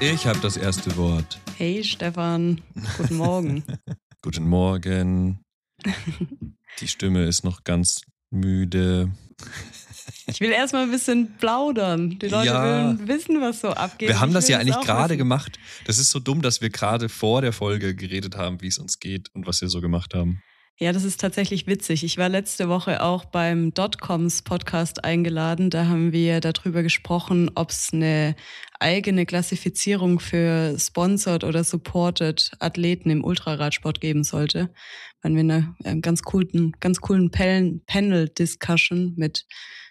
Ich habe das erste Wort. Hey Stefan, guten Morgen. Guten Morgen. Die Stimme ist noch ganz müde. Ich will erstmal ein bisschen plaudern. Die Leute wollen wissen, was so abgeht. Wir haben das ja eigentlich gerade gemacht. Das ist so dumm, dass wir gerade vor der Folge geredet haben, wie es uns geht und was wir so gemacht haben. Ja, das ist tatsächlich witzig. Ich war letzte Woche auch beim Dotcoms Podcast eingeladen. Da haben wir darüber gesprochen, ob es eine eigene Klassifizierung für Sponsored oder Supported Athleten im Ultraradsport geben sollte. Weil wir eine ganz coolen Panel-Discussion mit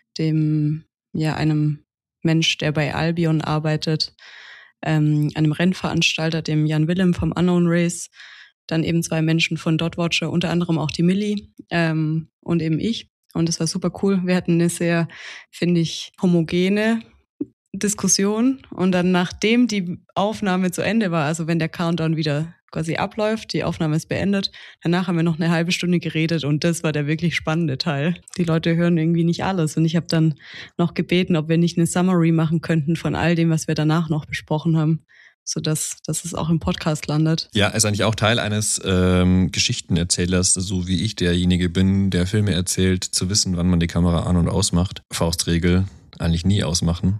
einem Mensch, der bei Albion arbeitet, einem Rennveranstalter, dem Jan Willem vom Unknown Race, dann eben 2 Menschen von Dotwatcher, unter anderem auch die Milli und eben ich. Und das war super cool. Wir hatten eine sehr, finde ich, homogene Diskussion. Und dann, nachdem die Aufnahme zu Ende war, also wenn der Countdown wieder quasi abläuft, die Aufnahme ist beendet, danach haben wir noch eine halbe Stunde geredet und das war der wirklich spannende Teil. Die Leute hören irgendwie nicht alles und ich habe dann noch gebeten, ob wir nicht eine Summary machen könnten von all dem, was wir danach noch besprochen haben, sodass es auch im Podcast landet. Ja, ist eigentlich auch Teil eines Geschichtenerzählers, so wie ich derjenige bin, der Filme erzählt, zu wissen, wann man die Kamera an- und ausmacht. Faustregel, eigentlich nie ausmachen.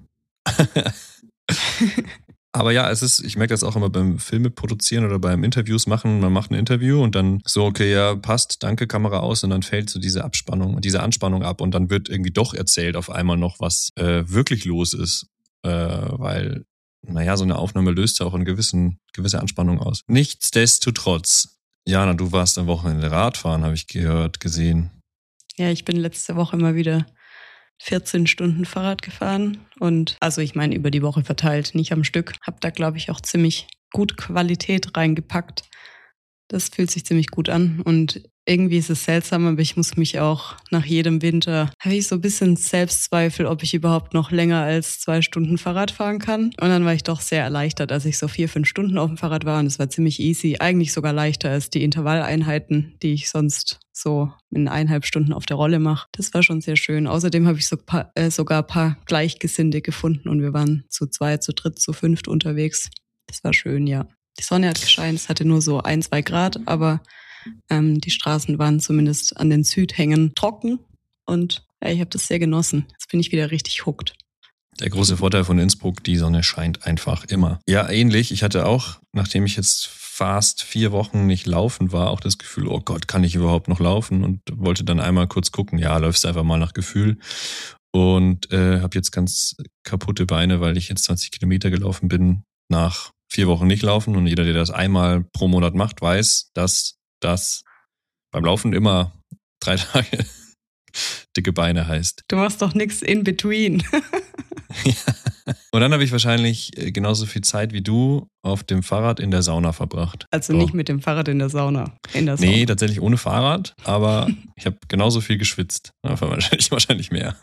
Aber ja, ich merke das auch immer beim Filme produzieren oder beim Interviews machen. Man macht ein Interview und dann so, okay, ja, passt, danke, Kamera aus. Und dann fällt so diese Anspannung ab und dann wird irgendwie doch erzählt auf einmal noch, was wirklich los ist. Weil, naja, so eine Aufnahme löst ja auch eine gewisse Anspannung aus. Nichtsdestotrotz, Jana, du warst am Wochenende Radfahren, habe ich gesehen. Ja, ich bin letzte Woche immer wieder 14 Stunden Fahrrad gefahren und also ich meine über die Woche verteilt, nicht am Stück. Hab da, glaube ich, auch ziemlich gut Qualität reingepackt. Das fühlt sich ziemlich gut an und irgendwie ist es seltsam, aber ich muss mich auch nach jedem Winter, habe ich so ein bisschen Selbstzweifel, ob ich überhaupt noch länger als 2 Stunden Fahrrad fahren kann. Und dann war ich doch sehr erleichtert, als ich so 4-5 Stunden auf dem Fahrrad war und es war ziemlich easy, eigentlich sogar leichter als die Intervalleinheiten, die ich sonst so in 1,5 Stunden auf der Rolle mache. Das war schon sehr schön. Außerdem habe ich sogar ein paar Gleichgesinnte gefunden und wir waren zu 2, zu 3, zu 5 unterwegs. Das war schön, ja. Die Sonne hat gescheint, es hatte nur so 1-2 Grad, aber die Straßen waren zumindest an den Südhängen trocken und ja, ich habe das sehr genossen. Jetzt bin ich wieder richtig hooked. Der große Vorteil von Innsbruck, die Sonne scheint einfach immer. Ja, ähnlich. Ich hatte auch, nachdem ich jetzt fast 4 Wochen nicht laufen war, auch das Gefühl, oh Gott, kann ich überhaupt noch laufen? Und wollte dann einmal kurz gucken, ja, läufst einfach mal nach Gefühl. Und habe jetzt ganz kaputte Beine, weil ich jetzt 20 Kilometer gelaufen bin, nach 4 Wochen nicht laufen. Und jeder, der das einmal pro Monat macht, weiß, dass das beim Laufen immer 3 Tage dicke Beine heißt. Du machst doch nichts in between. Ja. Und dann habe ich wahrscheinlich genauso viel Zeit wie du auf dem Fahrrad in der Sauna verbracht. Also nicht mit dem Fahrrad in der Sauna. Nee, tatsächlich ohne Fahrrad, aber ich habe genauso viel geschwitzt. Aber wahrscheinlich mehr.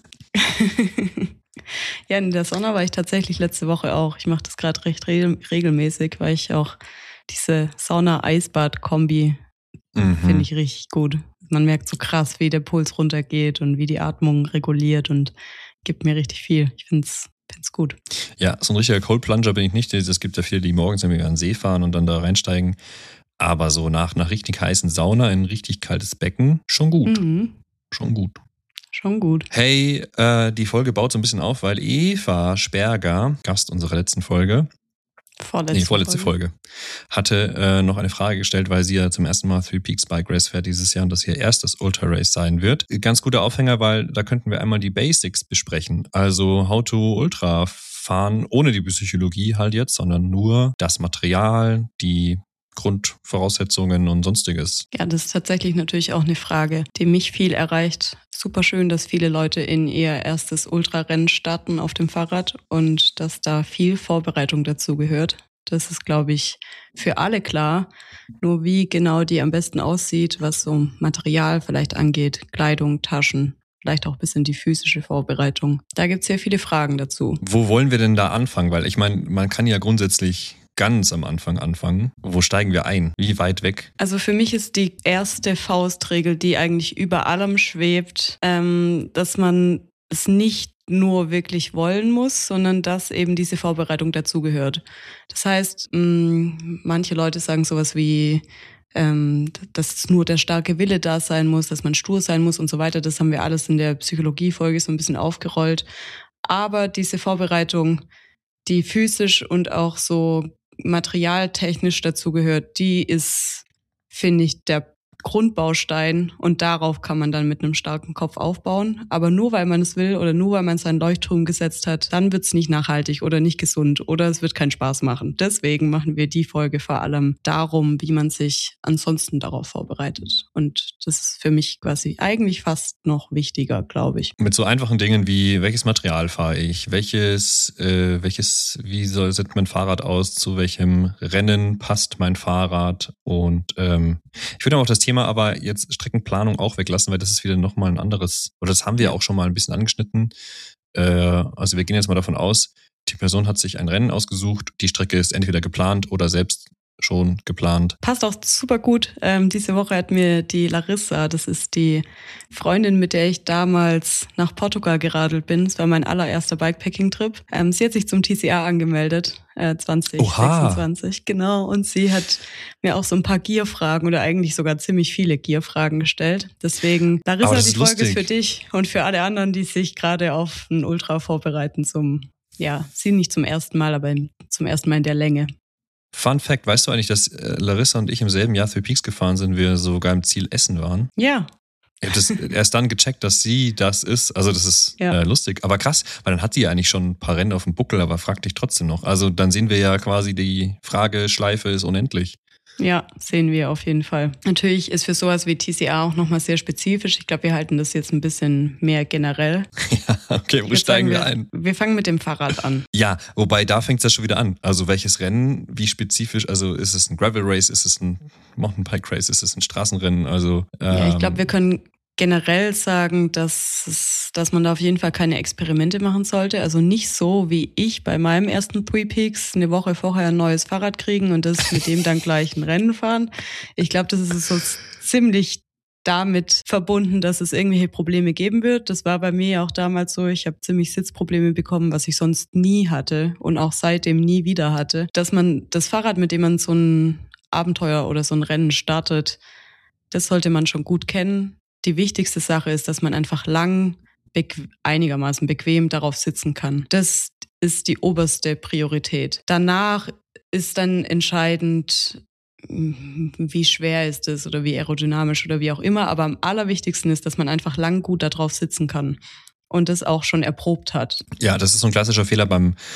Ja, in der Sauna war ich tatsächlich letzte Woche auch. Ich mache das gerade recht regelmäßig, weil ich auch diese Sauna-Eisbad-Kombi finde ich richtig gut. Man merkt so krass, wie der Puls runtergeht und wie die Atmung reguliert und gibt mir richtig viel. Ich finde es gut. Ja, so ein richtiger Cold Plunger bin ich nicht. Es gibt ja viele, die morgens irgendwie an den See fahren und dann da reinsteigen. Aber so nach richtig heißen Sauna in ein richtig kaltes Becken, schon gut. Schon gut. Hey, die Folge baut so ein bisschen auf, weil Eva Sperger, Gast unserer letzten Folge, vorletzte Folge, hatte noch eine Frage gestellt, weil sie ja zum ersten Mal Three Peaks Bike Race fährt dieses Jahr und das ihr erstes Ultra Race sein wird. Ganz guter Aufhänger, weil da könnten wir einmal die Basics besprechen. Also how to Ultra fahren, ohne die Psychologie halt jetzt, sondern nur das Material, die Grundvoraussetzungen und Sonstiges. Ja, das ist tatsächlich natürlich auch eine Frage, die mich viel erreicht. Super schön, dass viele Leute in ihr erstes Ultrarennen starten auf dem Fahrrad und dass da viel Vorbereitung dazu gehört. Das ist, glaube ich, für alle klar. Nur wie genau die am besten aussieht, was so Material vielleicht angeht, Kleidung, Taschen, vielleicht auch ein bisschen die physische Vorbereitung. Da gibt es sehr viele Fragen dazu. Wo wollen wir denn da anfangen? Weil ich meine, man kann ja grundsätzlich ganz am Anfang anfangen. Wo steigen wir ein? Wie weit weg? Also für mich ist die erste Faustregel, die eigentlich über allem schwebt, dass man es nicht nur wirklich wollen muss, sondern dass eben diese Vorbereitung dazugehört. Das heißt, manche Leute sagen sowas wie, dass nur der starke Wille da sein muss, dass man stur sein muss und so weiter. Das haben wir alles in der Psychologie-Folge so ein bisschen aufgerollt. Aber diese Vorbereitung, die physisch und auch so materialtechnisch dazugehört, die ist, finde ich, der Grundbaustein und darauf kann man dann mit einem starken Kopf aufbauen. Aber nur weil man es will oder nur weil man seinen Leuchtturm gesetzt hat, dann wird es nicht nachhaltig oder nicht gesund oder es wird keinen Spaß machen. Deswegen machen wir die Folge vor allem darum, wie man sich ansonsten darauf vorbereitet. Und das ist für mich quasi eigentlich fast noch wichtiger, glaube ich. Mit so einfachen Dingen wie, welches Material fahre ich, sieht mein Fahrrad aus, zu welchem Rennen passt mein Fahrrad und ich würde auch das Thema aber jetzt Streckenplanung auch weglassen, weil das ist wieder nochmal ein anderes, oder das haben wir auch schon mal ein bisschen angeschnitten. Also wir gehen jetzt mal davon aus, die Person hat sich ein Rennen ausgesucht, die Strecke ist entweder geplant oder selbst schon geplant. Passt auch super gut. Diese Woche hat mir die Larissa, das ist die Freundin, mit der ich damals nach Portugal geradelt bin. Das war mein allererster Bikepacking-Trip. Sie hat sich zum TCR angemeldet, 2026. Genau. Und sie hat mir auch so ein paar Gear-Fragen oder eigentlich sogar ziemlich viele Gear-Fragen gestellt. Deswegen, Larissa, die Folge ist für dich und für alle anderen, die sich gerade auf ein Ultra vorbereiten sie nicht zum ersten Mal, aber zum ersten Mal in der Länge. Fun Fact, weißt du eigentlich, dass Larissa und ich im selben Jahr Three Peaks gefahren sind, wir sogar im Ziel Essen waren? Ja. Ich habe das erst dann gecheckt, dass sie das ist. Also das ist lustig. Aber krass, weil dann hat sie ja eigentlich schon ein paar Rennen auf dem Buckel, aber frag dich trotzdem noch. Also dann sehen wir ja quasi, die Frageschleife ist unendlich. Ja, sehen wir auf jeden Fall. Natürlich ist für sowas wie TCR auch nochmal sehr spezifisch. Ich glaube, wir halten das jetzt ein bisschen mehr generell. Ja, okay, wo steigen wir ein? Wir fangen mit dem Fahrrad an. Ja, wobei da fängt es ja schon wieder an. Also welches Rennen, wie spezifisch, also ist es ein Gravel Race, ist es ein Mountainbike Race, ist es ein Straßenrennen? Also ja, ich glaube, wir können generell sagen, dass man da auf jeden Fall keine Experimente machen sollte. Also nicht so wie ich bei meinem ersten Three Peaks eine Woche vorher ein neues Fahrrad kriegen und das mit dem dann gleich ein Rennen fahren. Ich glaube, das ist so ziemlich damit verbunden, dass es irgendwelche Probleme geben wird. Das war bei mir auch damals so. Ich habe ziemlich Sitzprobleme bekommen, was ich sonst nie hatte und auch seitdem nie wieder hatte. Dass man das Fahrrad, mit dem man so ein Abenteuer oder so ein Rennen startet, das sollte man schon gut kennen. Die wichtigste Sache ist, dass man einfach einigermaßen bequem darauf sitzen kann. Das ist die oberste Priorität. Danach ist dann entscheidend, wie schwer ist es oder wie aerodynamisch oder wie auch immer. Aber am allerwichtigsten ist, dass man einfach lang gut darauf sitzen kann. Und das auch schon erprobt hat. Ja, das ist so ein klassischer Fehler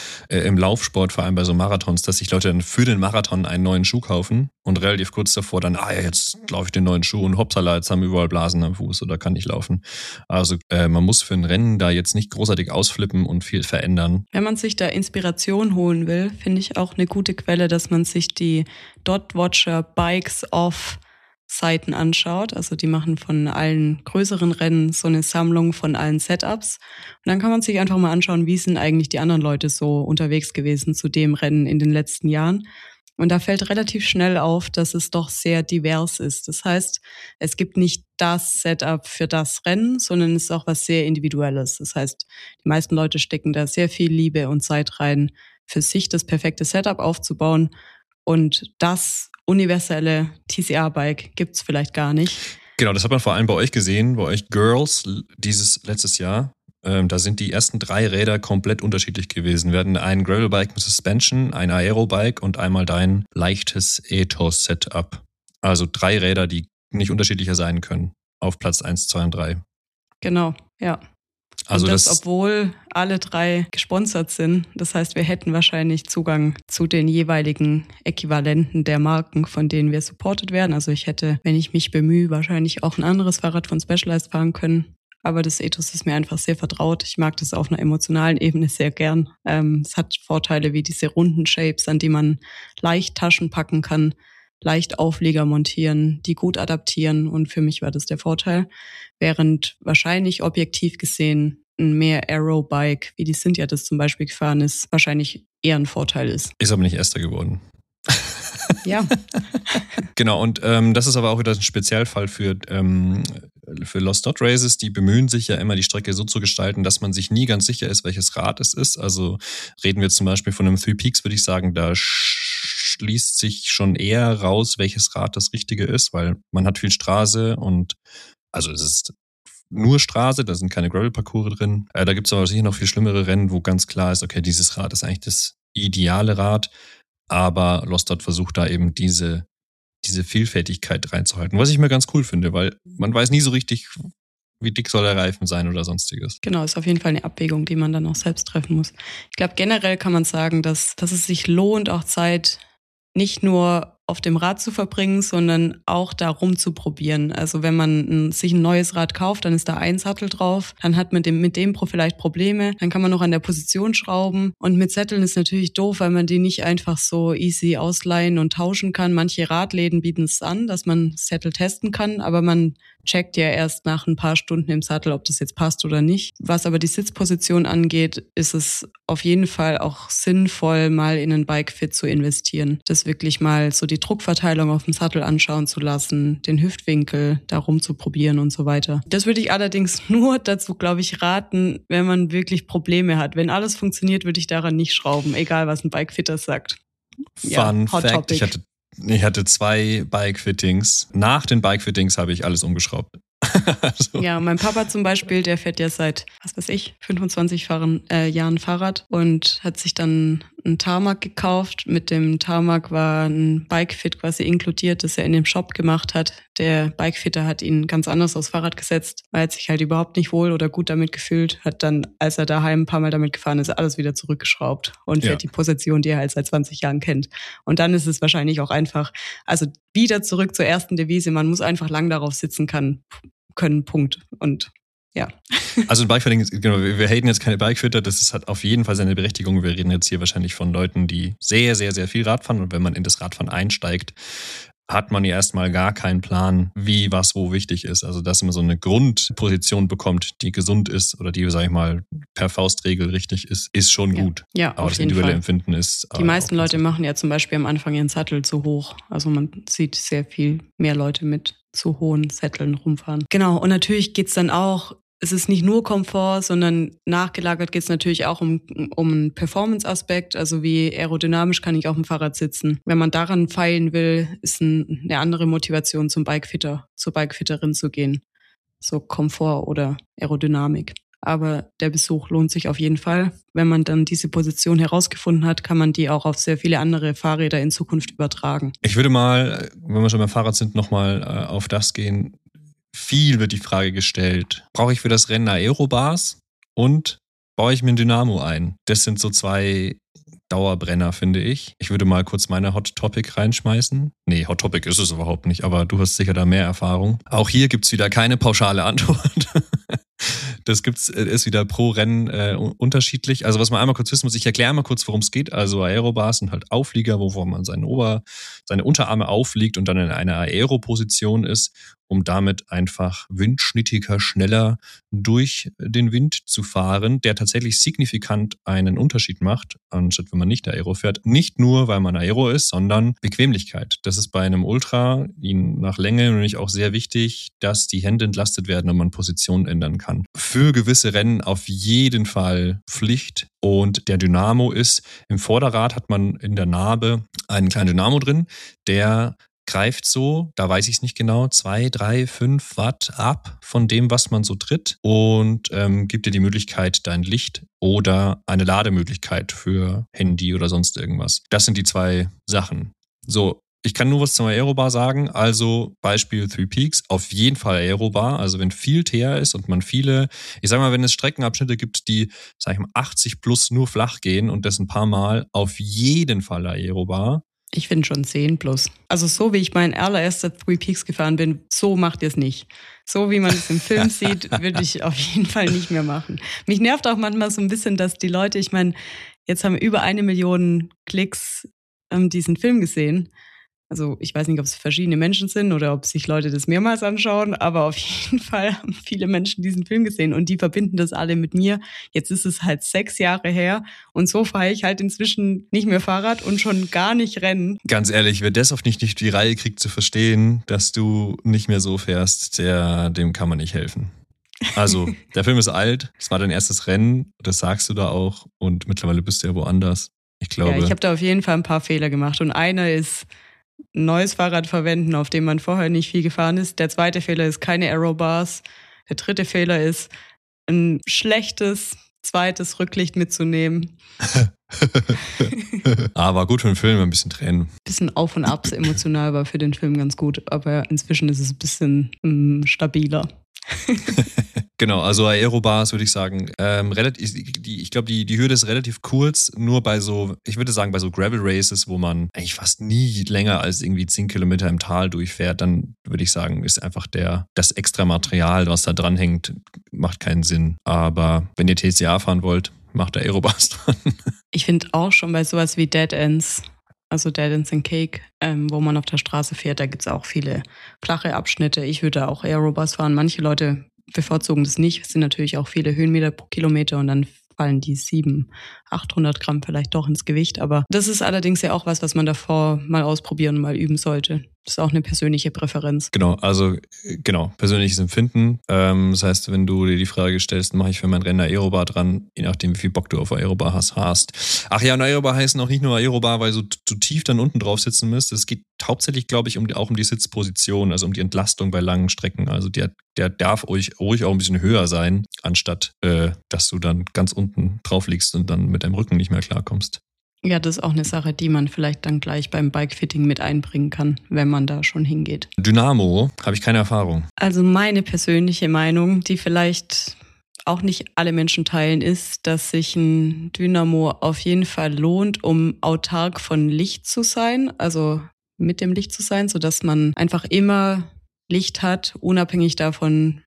im Laufsport, vor allem bei so Marathons, dass sich Leute dann für den Marathon einen neuen Schuh kaufen und relativ kurz davor dann, jetzt laufe ich den neuen Schuh und hoppsala, jetzt haben wir überall Blasen am Fuß oder kann nicht laufen. Also man muss für ein Rennen da jetzt nicht großartig ausflippen und viel verändern. Wenn man sich da Inspiration holen will, finde ich auch eine gute Quelle, dass man sich die Dot-Watcher Bikes Off Seiten anschaut. Also die machen von allen größeren Rennen so eine Sammlung von allen Setups. Und dann kann man sich einfach mal anschauen, wie sind eigentlich die anderen Leute so unterwegs gewesen zu dem Rennen in den letzten Jahren. Und da fällt relativ schnell auf, dass es doch sehr divers ist. Das heißt, es gibt nicht das Setup für das Rennen, sondern es ist auch was sehr Individuelles. Das heißt, die meisten Leute stecken da sehr viel Liebe und Zeit rein, für sich das perfekte Setup aufzubauen. Und das universelle TCR-Bike gibt's vielleicht gar nicht. Genau, das hat man vor allem bei euch gesehen, bei euch Girls letztes Jahr. Da sind die ersten 3 Räder komplett unterschiedlich gewesen. Wir hatten ein Gravelbike mit Suspension, ein Aerobike und einmal dein leichtes Ethos-Setup. Also 3 Räder, die nicht unterschiedlicher sein können. Auf Platz 1, 2 und 3. Genau, ja. Also und das, obwohl alle 3 gesponsert sind. Das heißt, wir hätten wahrscheinlich Zugang zu den jeweiligen Äquivalenten der Marken, von denen wir supported werden. Also ich hätte, wenn ich mich bemühe, wahrscheinlich auch ein anderes Fahrrad von Specialized fahren können. Aber das Ethos ist mir einfach sehr vertraut. Ich mag das auf einer emotionalen Ebene sehr gern. Es hat Vorteile wie diese runden Shapes, an die man leicht Taschen packen kann, leicht Aufleger montieren, die gut adaptieren und für mich war das der Vorteil. Während wahrscheinlich objektiv gesehen ein mehr Aero-Bike, wie die Cynthia das zum Beispiel gefahren ist, wahrscheinlich eher ein Vorteil ist. Ist aber nicht Erster geworden. Ja. Genau, und das ist aber auch wieder ein Spezialfall für für Lost Dot Races, die bemühen sich ja immer, die Strecke so zu gestalten, dass man sich nie ganz sicher ist, welches Rad es ist. Also reden wir zum Beispiel von einem Three Peaks, würde ich sagen, da schließt sich schon eher raus, welches Rad das Richtige ist, weil man hat viel Straße und also es ist nur Straße, da sind keine Gravel-Parcours drin. Da gibt es aber sicher noch viel schlimmere Rennen, wo ganz klar ist, okay, dieses Rad ist eigentlich das ideale Rad, aber Lost Dot versucht da eben diese Vielfältigkeit reinzuhalten, was ich mir ganz cool finde, weil man weiß nie so richtig, wie dick soll der Reifen sein oder sonstiges. Genau, ist auf jeden Fall eine Abwägung, die man dann auch selbst treffen muss. Ich glaube, generell kann man sagen, dass es sich lohnt, auch Zeit nicht nur auf dem Rad zu verbringen, sondern auch da rumzuprobieren. Also wenn man sich ein neues Rad kauft, dann ist da ein Sattel drauf, dann hat man mit dem vielleicht Probleme, dann kann man noch an der Position schrauben und mit Sätteln ist natürlich doof, weil man die nicht einfach so easy ausleihen und tauschen kann. Manche Radläden bieten es an, dass man Sättel testen kann, aber man checkt ja erst nach ein paar Stunden im Sattel, ob das jetzt passt oder nicht. Was aber die Sitzposition angeht, ist es auf jeden Fall auch sinnvoll, mal in einen Bike-Fit zu investieren. Das wirklich mal so die Druckverteilung auf dem Sattel anschauen zu lassen, den Hüftwinkel da rumzuprobieren und so weiter. Das würde ich allerdings nur dazu, glaube ich, raten, wenn man wirklich Probleme hat. Wenn alles funktioniert, würde ich daran nicht schrauben, egal was ein Bike-Fitter sagt. Fun Fact, ich hatte 2 Bike-Fittings. Nach den Bike-Fittings habe ich alles umgeschraubt. Also. Ja, mein Papa zum Beispiel, der fährt ja seit, 25 Jahren Fahrrad und hat sich dann einen Tarmac gekauft. Mit dem Tarmac war ein Bike-Fit quasi inkludiert, das er in dem Shop gemacht hat. Der Bike-Fitter hat ihn ganz anders aufs Fahrrad gesetzt, weil er hat sich halt überhaupt nicht wohl oder gut damit gefühlt. Hat dann, als er daheim ein paar Mal damit gefahren ist, alles wieder zurückgeschraubt und fährt die Position, die er halt seit 20 Jahren kennt. Und dann ist es wahrscheinlich auch einfach, also wieder zurück zur ersten Devise, man muss einfach lang darauf sitzen können, Punkt. Und ja. Also ein Bikefitting, genau, wir haten jetzt keine Bikefitter, hat auf jeden Fall seine Berechtigung. Wir reden jetzt hier wahrscheinlich von Leuten, die sehr, sehr, sehr viel Rad fahren und wenn man in das Radfahren einsteigt, hat man ja erstmal gar keinen Plan, wie, was, wo wichtig ist. Also, dass man so eine Grundposition bekommt, die gesund ist oder die, sag ich mal, per Faustregel richtig ist schon gut. Ja, aber das individuelle Empfinden ist. Die meisten Leute machen ja zum Beispiel am Anfang ihren Sattel zu hoch. Also man sieht sehr viel mehr Leute mit zu hohen Sätteln rumfahren. Genau, und natürlich geht's dann auch, es ist nicht nur Komfort, sondern nachgelagert geht es natürlich auch um einen Performance-Aspekt, also wie aerodynamisch kann ich auf dem Fahrrad sitzen. Wenn man daran feilen will, ist eine andere Motivation zur Bikefitterin zu gehen. So Komfort oder Aerodynamik. Aber der Besuch lohnt sich auf jeden Fall. Wenn man dann diese Position herausgefunden hat, kann man die auch auf sehr viele andere Fahrräder in Zukunft übertragen. Ich würde mal, wenn wir schon beim Fahrrad sind, nochmal auf das gehen. Viel wird die Frage gestellt, brauche ich für das Rennen Aerobars und baue ich mir ein Dynamo ein? Das sind so 2 Dauerbrenner, finde ich. Ich würde mal kurz meine Hot Topic reinschmeißen. Nee, Hot Topic ist es überhaupt nicht, aber du hast sicher da mehr Erfahrung. Auch hier gibt es wieder keine pauschale Antwort. Das ist wieder pro Rennen unterschiedlich. Also was man einmal kurz wissen muss, ich erkläre mal kurz, worum es geht. Also Aerobars sind halt Auflieger, wo man seine Unterarme aufliegt und dann in einer Aeroposition ist, um damit einfach windschnittiger, schneller durch den Wind zu fahren, der tatsächlich signifikant einen Unterschied macht, anstatt wenn man nicht Aero fährt. Nicht nur, weil man Aero ist, sondern Bequemlichkeit. Das ist bei einem Ultra nach Länge nämlich auch sehr wichtig, dass die Hände entlastet werden und man Position ändern kann. Für gewisse Rennen auf jeden Fall Pflicht. Und der Dynamo ist, im Vorderrad hat man in der Narbe einen kleinen Dynamo drin, der greift so, da weiß ich es nicht genau, 2, 3, 5 Watt ab von dem, was man so tritt und gibt dir die Möglichkeit, dein Licht oder eine Lademöglichkeit für Handy oder sonst irgendwas. Das sind die 2 Sachen. So, ich kann nur was zum Aerobar sagen, also Beispiel Three Peaks, auf jeden Fall Aerobar, also wenn viel Teer ist und man viele, ich sag mal, wenn es Streckenabschnitte gibt, die, sag ich mal, 80 plus nur flach gehen und das ein paar Mal, auf jeden Fall Aerobar. Ich finde schon 10 plus. Also so wie ich mein allererster Three Peaks gefahren bin, so macht ihr es nicht. So wie man es im Film sieht, würde ich auf jeden Fall nicht mehr machen. Mich nervt auch manchmal so ein bisschen, dass die Leute, ich meine, jetzt haben über 1 Million Klicks diesen Film gesehen. Also ich weiß nicht, ob es verschiedene Menschen sind oder ob sich Leute das mehrmals anschauen, aber auf jeden Fall haben viele Menschen diesen Film gesehen und die verbinden das alle mit mir. Jetzt ist es halt 6 Jahre her und so fahre ich halt inzwischen nicht mehr Fahrrad und schon gar nicht Rennen. Ganz ehrlich, wer das auf nicht die Reihe kriegt zu verstehen, dass du nicht mehr so fährst, dem kann man nicht helfen. Also, der Film ist alt, es war dein erstes Rennen, das sagst du da auch und mittlerweile bist du ja woanders. Ich glaube. Ja, ich habe da auf jeden Fall ein paar Fehler gemacht und einer ist ein neues Fahrrad verwenden, auf dem man vorher nicht viel gefahren ist. Der zweite Fehler ist keine Aerobars. Der dritte Fehler ist ein schlechtes zweites Rücklicht mitzunehmen. Aber gut für den Film, ein bisschen Tränen. Bisschen auf und ab, emotional war für den Film ganz gut, aber inzwischen ist es ein bisschen stabiler. Genau, also Aerobars würde ich sagen, ich glaube, die Hürde ist relativ kurz, nur bei so, ich würde sagen, bei so Gravel Races, wo man eigentlich fast nie länger als irgendwie 10 Kilometer im Tal durchfährt, dann würde ich sagen, ist einfach das extra Material, was da dran hängt, macht keinen Sinn. Aber wenn ihr TCA fahren wollt, macht da Aerobars dran. Ich finde auch schon bei sowas wie Dead Ends, also Dead Ends and Cake, wo man auf der Straße fährt, da gibt es auch viele flache Abschnitte. Ich würde auch Aerobars fahren. Manche Leute bevorzugen das nicht. Es sind natürlich auch viele Höhenmeter pro Kilometer und dann fallen die 700, 800 Gramm vielleicht doch ins Gewicht. Aber das ist allerdings ja auch was man davor mal ausprobieren und mal üben sollte. Das ist auch eine persönliche Präferenz. Genau, persönliches Empfinden. Das heißt, wenn du dir die Frage stellst, mache ich für mein Rennen Aerobar dran, je nachdem, wie viel Bock du auf Aerobar hast. Ach ja, und Aerobar heißen auch nicht nur Aerobar, weil du so tief dann unten drauf sitzen müsst. Es geht hauptsächlich, glaube ich, auch um die Sitzposition, also um die Entlastung bei langen Strecken. Also der darf ruhig auch ein bisschen höher sein, anstatt dass du dann ganz unten drauf liegst und dann mit deinem Rücken nicht mehr klarkommst. Ja, das ist auch eine Sache, die man vielleicht dann gleich beim Bikefitting mit einbringen kann, wenn man da schon hingeht. Dynamo, habe ich keine Erfahrung. Also meine persönliche Meinung, die vielleicht auch nicht alle Menschen teilen, ist, dass sich ein Dynamo auf jeden Fall lohnt, um autark von Licht zu sein, also mit dem Licht zu sein, sodass man einfach immer Licht hat, unabhängig davon,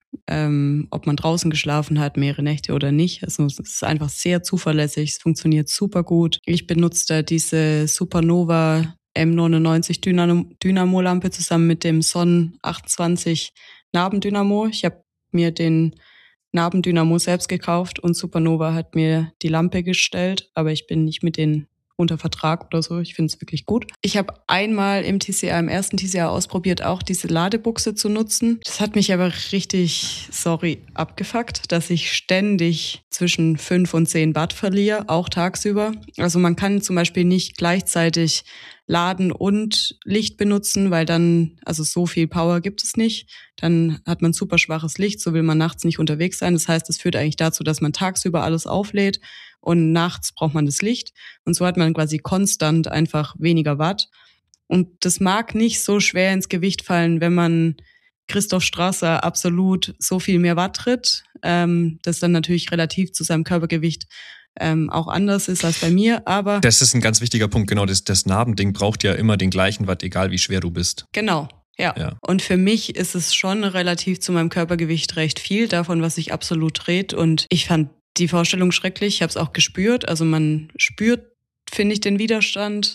ob man draußen geschlafen hat, mehrere Nächte oder nicht. Also es ist einfach sehr zuverlässig, es funktioniert super gut. Ich benutze da diese Supernova M99 Dynamo-Lampe zusammen mit dem Son 28 Nabendynamo. Ich habe mir den Nabendynamo selbst gekauft und Supernova hat mir die Lampe gestellt, aber ich bin nicht mit denen unter Vertrag oder so. Ich finde es wirklich gut. Ich habe einmal im ersten TCA ausprobiert, auch diese Ladebuchse zu nutzen. Das hat mich aber richtig, abgefuckt, dass ich ständig zwischen 5 und 10 Watt verliere, auch tagsüber. Also man kann zum Beispiel nicht gleichzeitig Laden und Licht benutzen, weil dann, also so viel Power gibt es nicht. Dann hat man super schwaches Licht, so will man nachts nicht unterwegs sein. Das heißt, es führt eigentlich dazu, dass man tagsüber alles auflädt und nachts braucht man das Licht. Und so hat man quasi konstant einfach weniger Watt. Und das mag nicht so schwer ins Gewicht fallen, wenn man Christoph Strasser absolut so viel mehr Watt tritt, das dann natürlich relativ zu seinem Körpergewicht auch anders ist als bei mir, aber... Das ist ein ganz wichtiger Punkt, genau, das Nabending braucht ja immer den gleichen Watt, egal wie schwer du bist. Genau, ja. Und für mich ist es schon relativ zu meinem Körpergewicht recht viel davon, was sich absolut dreht und ich fand die Vorstellung schrecklich, ich habe es auch gespürt, also man spürt, finde ich, den Widerstand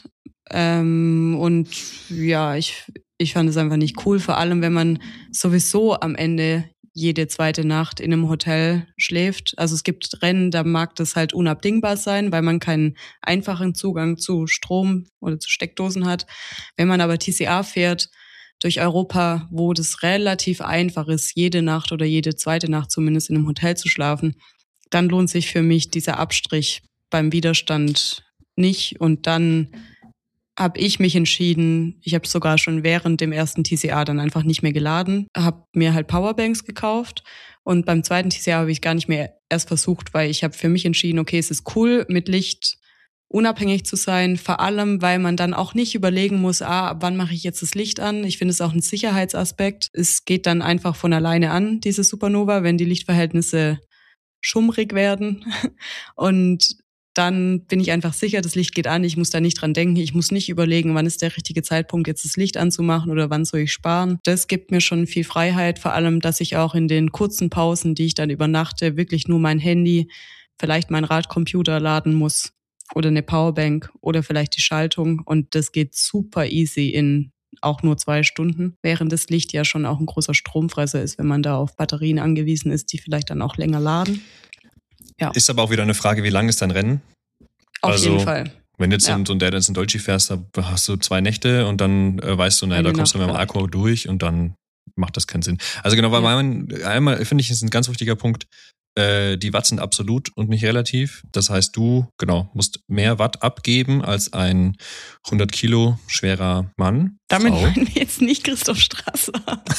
und ja, ich fand es einfach nicht cool, vor allem wenn man sowieso am Ende jede zweite Nacht in einem Hotel schläft. Also es gibt Rennen, da mag das halt unabdingbar sein, weil man keinen einfachen Zugang zu Strom oder zu Steckdosen hat. Wenn man aber TCA fährt durch Europa, wo das relativ einfach ist, jede Nacht oder jede zweite Nacht zumindest in einem Hotel zu schlafen, dann lohnt sich für mich dieser Abstrich beim Widerstand nicht. Und dann habe ich mich entschieden, ich habe sogar schon während dem ersten TCA dann einfach nicht mehr geladen, habe mir halt Powerbanks gekauft und beim zweiten TCA habe ich gar nicht mehr erst versucht, weil ich habe für mich entschieden, okay, es ist cool, mit Licht unabhängig zu sein, vor allem, weil man dann auch nicht überlegen muss, wann mache ich jetzt das Licht an? Ich finde es auch ein Sicherheitsaspekt. Es geht dann einfach von alleine an, diese Supernova, wenn die Lichtverhältnisse schummrig werden und dann bin ich einfach sicher, das Licht geht an, ich muss da nicht dran denken, ich muss nicht überlegen, wann ist der richtige Zeitpunkt, jetzt das Licht anzumachen oder wann soll ich sparen. Das gibt mir schon viel Freiheit, vor allem, dass ich auch in den kurzen Pausen, die ich dann übernachte, wirklich nur mein Handy, vielleicht mein Radcomputer laden muss oder eine Powerbank oder vielleicht die Schaltung und das geht super easy in auch nur 2 Stunden, während das Licht ja schon auch ein großer Stromfresser ist, wenn man da auf Batterien angewiesen ist, die vielleicht dann auch länger laden. Ja. Ist aber auch wieder eine Frage, wie lang ist dein Rennen? Auf jeden Fall. Wenn du jetzt in Dolce fährst, da hast du 2 Nächte und dann weißt du, da kommst du mit dem Akku durch und dann macht das keinen Sinn. Also genau, weil einmal finde ich, ist ein ganz wichtiger Punkt, die Watt sind absolut und nicht relativ. Das heißt, du, musst mehr Watt abgeben als ein 100 Kilo schwerer Mann. Damit meinen wir jetzt nicht Christoph Strasser.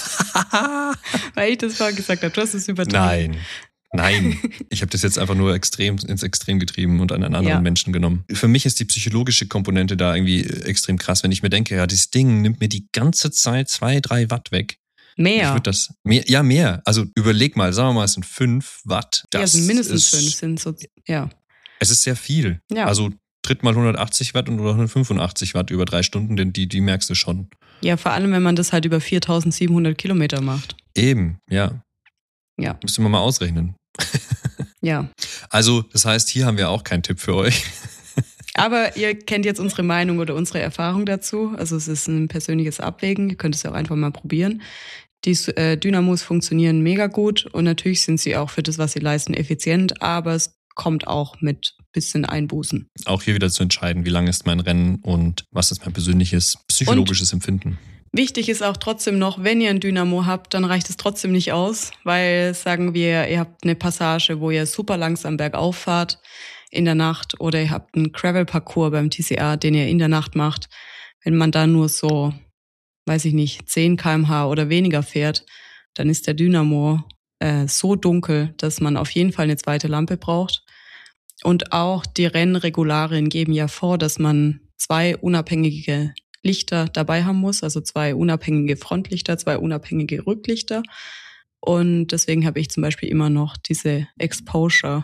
Weil ich das vorhin gesagt habe, du hast es übertrieben. Nein, ich habe das jetzt einfach nur ins Extrem getrieben und an einen anderen Menschen genommen. Für mich ist die psychologische Komponente da irgendwie extrem krass, wenn ich mir denke, ja, dieses Ding nimmt mir die ganze Zeit 2-3 Watt weg. Mehr? Ich würde das, mehr. Also überleg mal, sagen wir mal, es sind 5 Watt. Das sind mindestens 5, sind so, ja. Es ist sehr viel. Ja. Also tritt mal 180 Watt oder 185 Watt über 3 Stunden, denn die merkst du schon. Ja, vor allem, wenn man das halt über 4.700 Kilometer macht. Eben, ja. Ja. Müssen wir mal ausrechnen. Ja. Also, das heißt, hier haben wir auch keinen Tipp für euch. Aber ihr kennt jetzt unsere Meinung oder unsere Erfahrung dazu. Also es ist ein persönliches Abwägen. Ihr könnt es ja auch einfach mal probieren. Die Dynamos funktionieren mega gut und natürlich sind sie auch für das, was sie leisten, effizient, aber es kommt auch mit bisschen Einbußen. Auch hier wieder zu entscheiden, wie lang ist mein Rennen und was ist mein persönliches psychologisches Empfinden. Wichtig ist auch trotzdem noch, wenn ihr ein Dynamo habt, dann reicht es trotzdem nicht aus, weil sagen wir, ihr habt eine Passage, wo ihr super langsam bergauf fahrt in der Nacht oder ihr habt einen Gravel-Parcours beim TCR, den ihr in der Nacht macht. Wenn man da nur so, 10 km/h oder weniger fährt, dann ist der Dynamo so dunkel, dass man auf jeden Fall eine zweite Lampe braucht. Und auch die Rennregularien geben ja vor, dass man 2 unabhängige Lichter dabei haben muss, also 2 unabhängige Frontlichter, 2 unabhängige Rücklichter. Und deswegen habe ich zum Beispiel immer noch diese Exposure,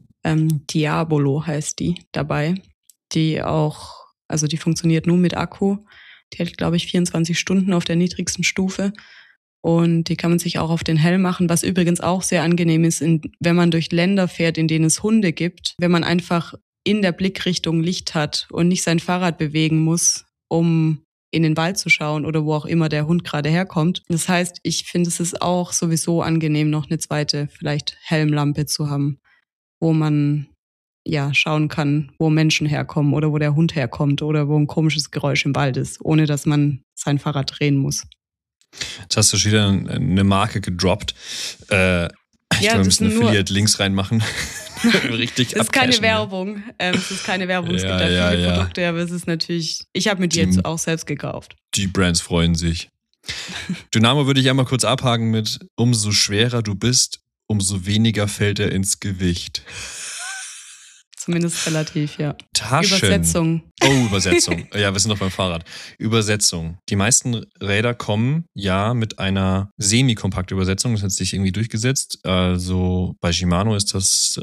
Diabolo heißt die, dabei, die funktioniert nur mit Akku. Die hält, glaube ich, 24 Stunden auf der niedrigsten Stufe. Und die kann man sich auch auf den Helm machen, was übrigens auch sehr angenehm ist, wenn man durch Länder fährt, in denen es Hunde gibt, wenn man einfach in der Blickrichtung Licht hat und nicht sein Fahrrad bewegen muss, um in den Wald zu schauen oder wo auch immer der Hund gerade herkommt. Das heißt, ich finde, es ist auch sowieso angenehm, noch eine zweite, vielleicht Helmlampe zu haben, wo man schauen kann, wo Menschen herkommen oder wo der Hund herkommt oder wo ein komisches Geräusch im Wald ist, ohne dass man sein Fahrrad drehen muss. Jetzt hast du schon wieder eine Marke gedroppt. Ich glaube, wir müssen Affiliate-Links reinmachen. Richtig das ist keine Werbung. Es ist keine Werbung. Es gibt da viele Produkte, aber es ist natürlich, ich habe mir die jetzt auch selbst gekauft. Die Brands freuen sich. Dynamo würde ich einmal kurz abhaken mit: umso schwerer du bist, umso weniger fällt er ins Gewicht. Zumindest relativ, ja. Taschen. Übersetzung. Oh, Übersetzung. Ja, wir sind noch beim Fahrrad. Übersetzung. Die meisten Räder kommen mit einer semi-kompakt-Übersetzung. Das hat sich irgendwie durchgesetzt. Also bei Shimano ist das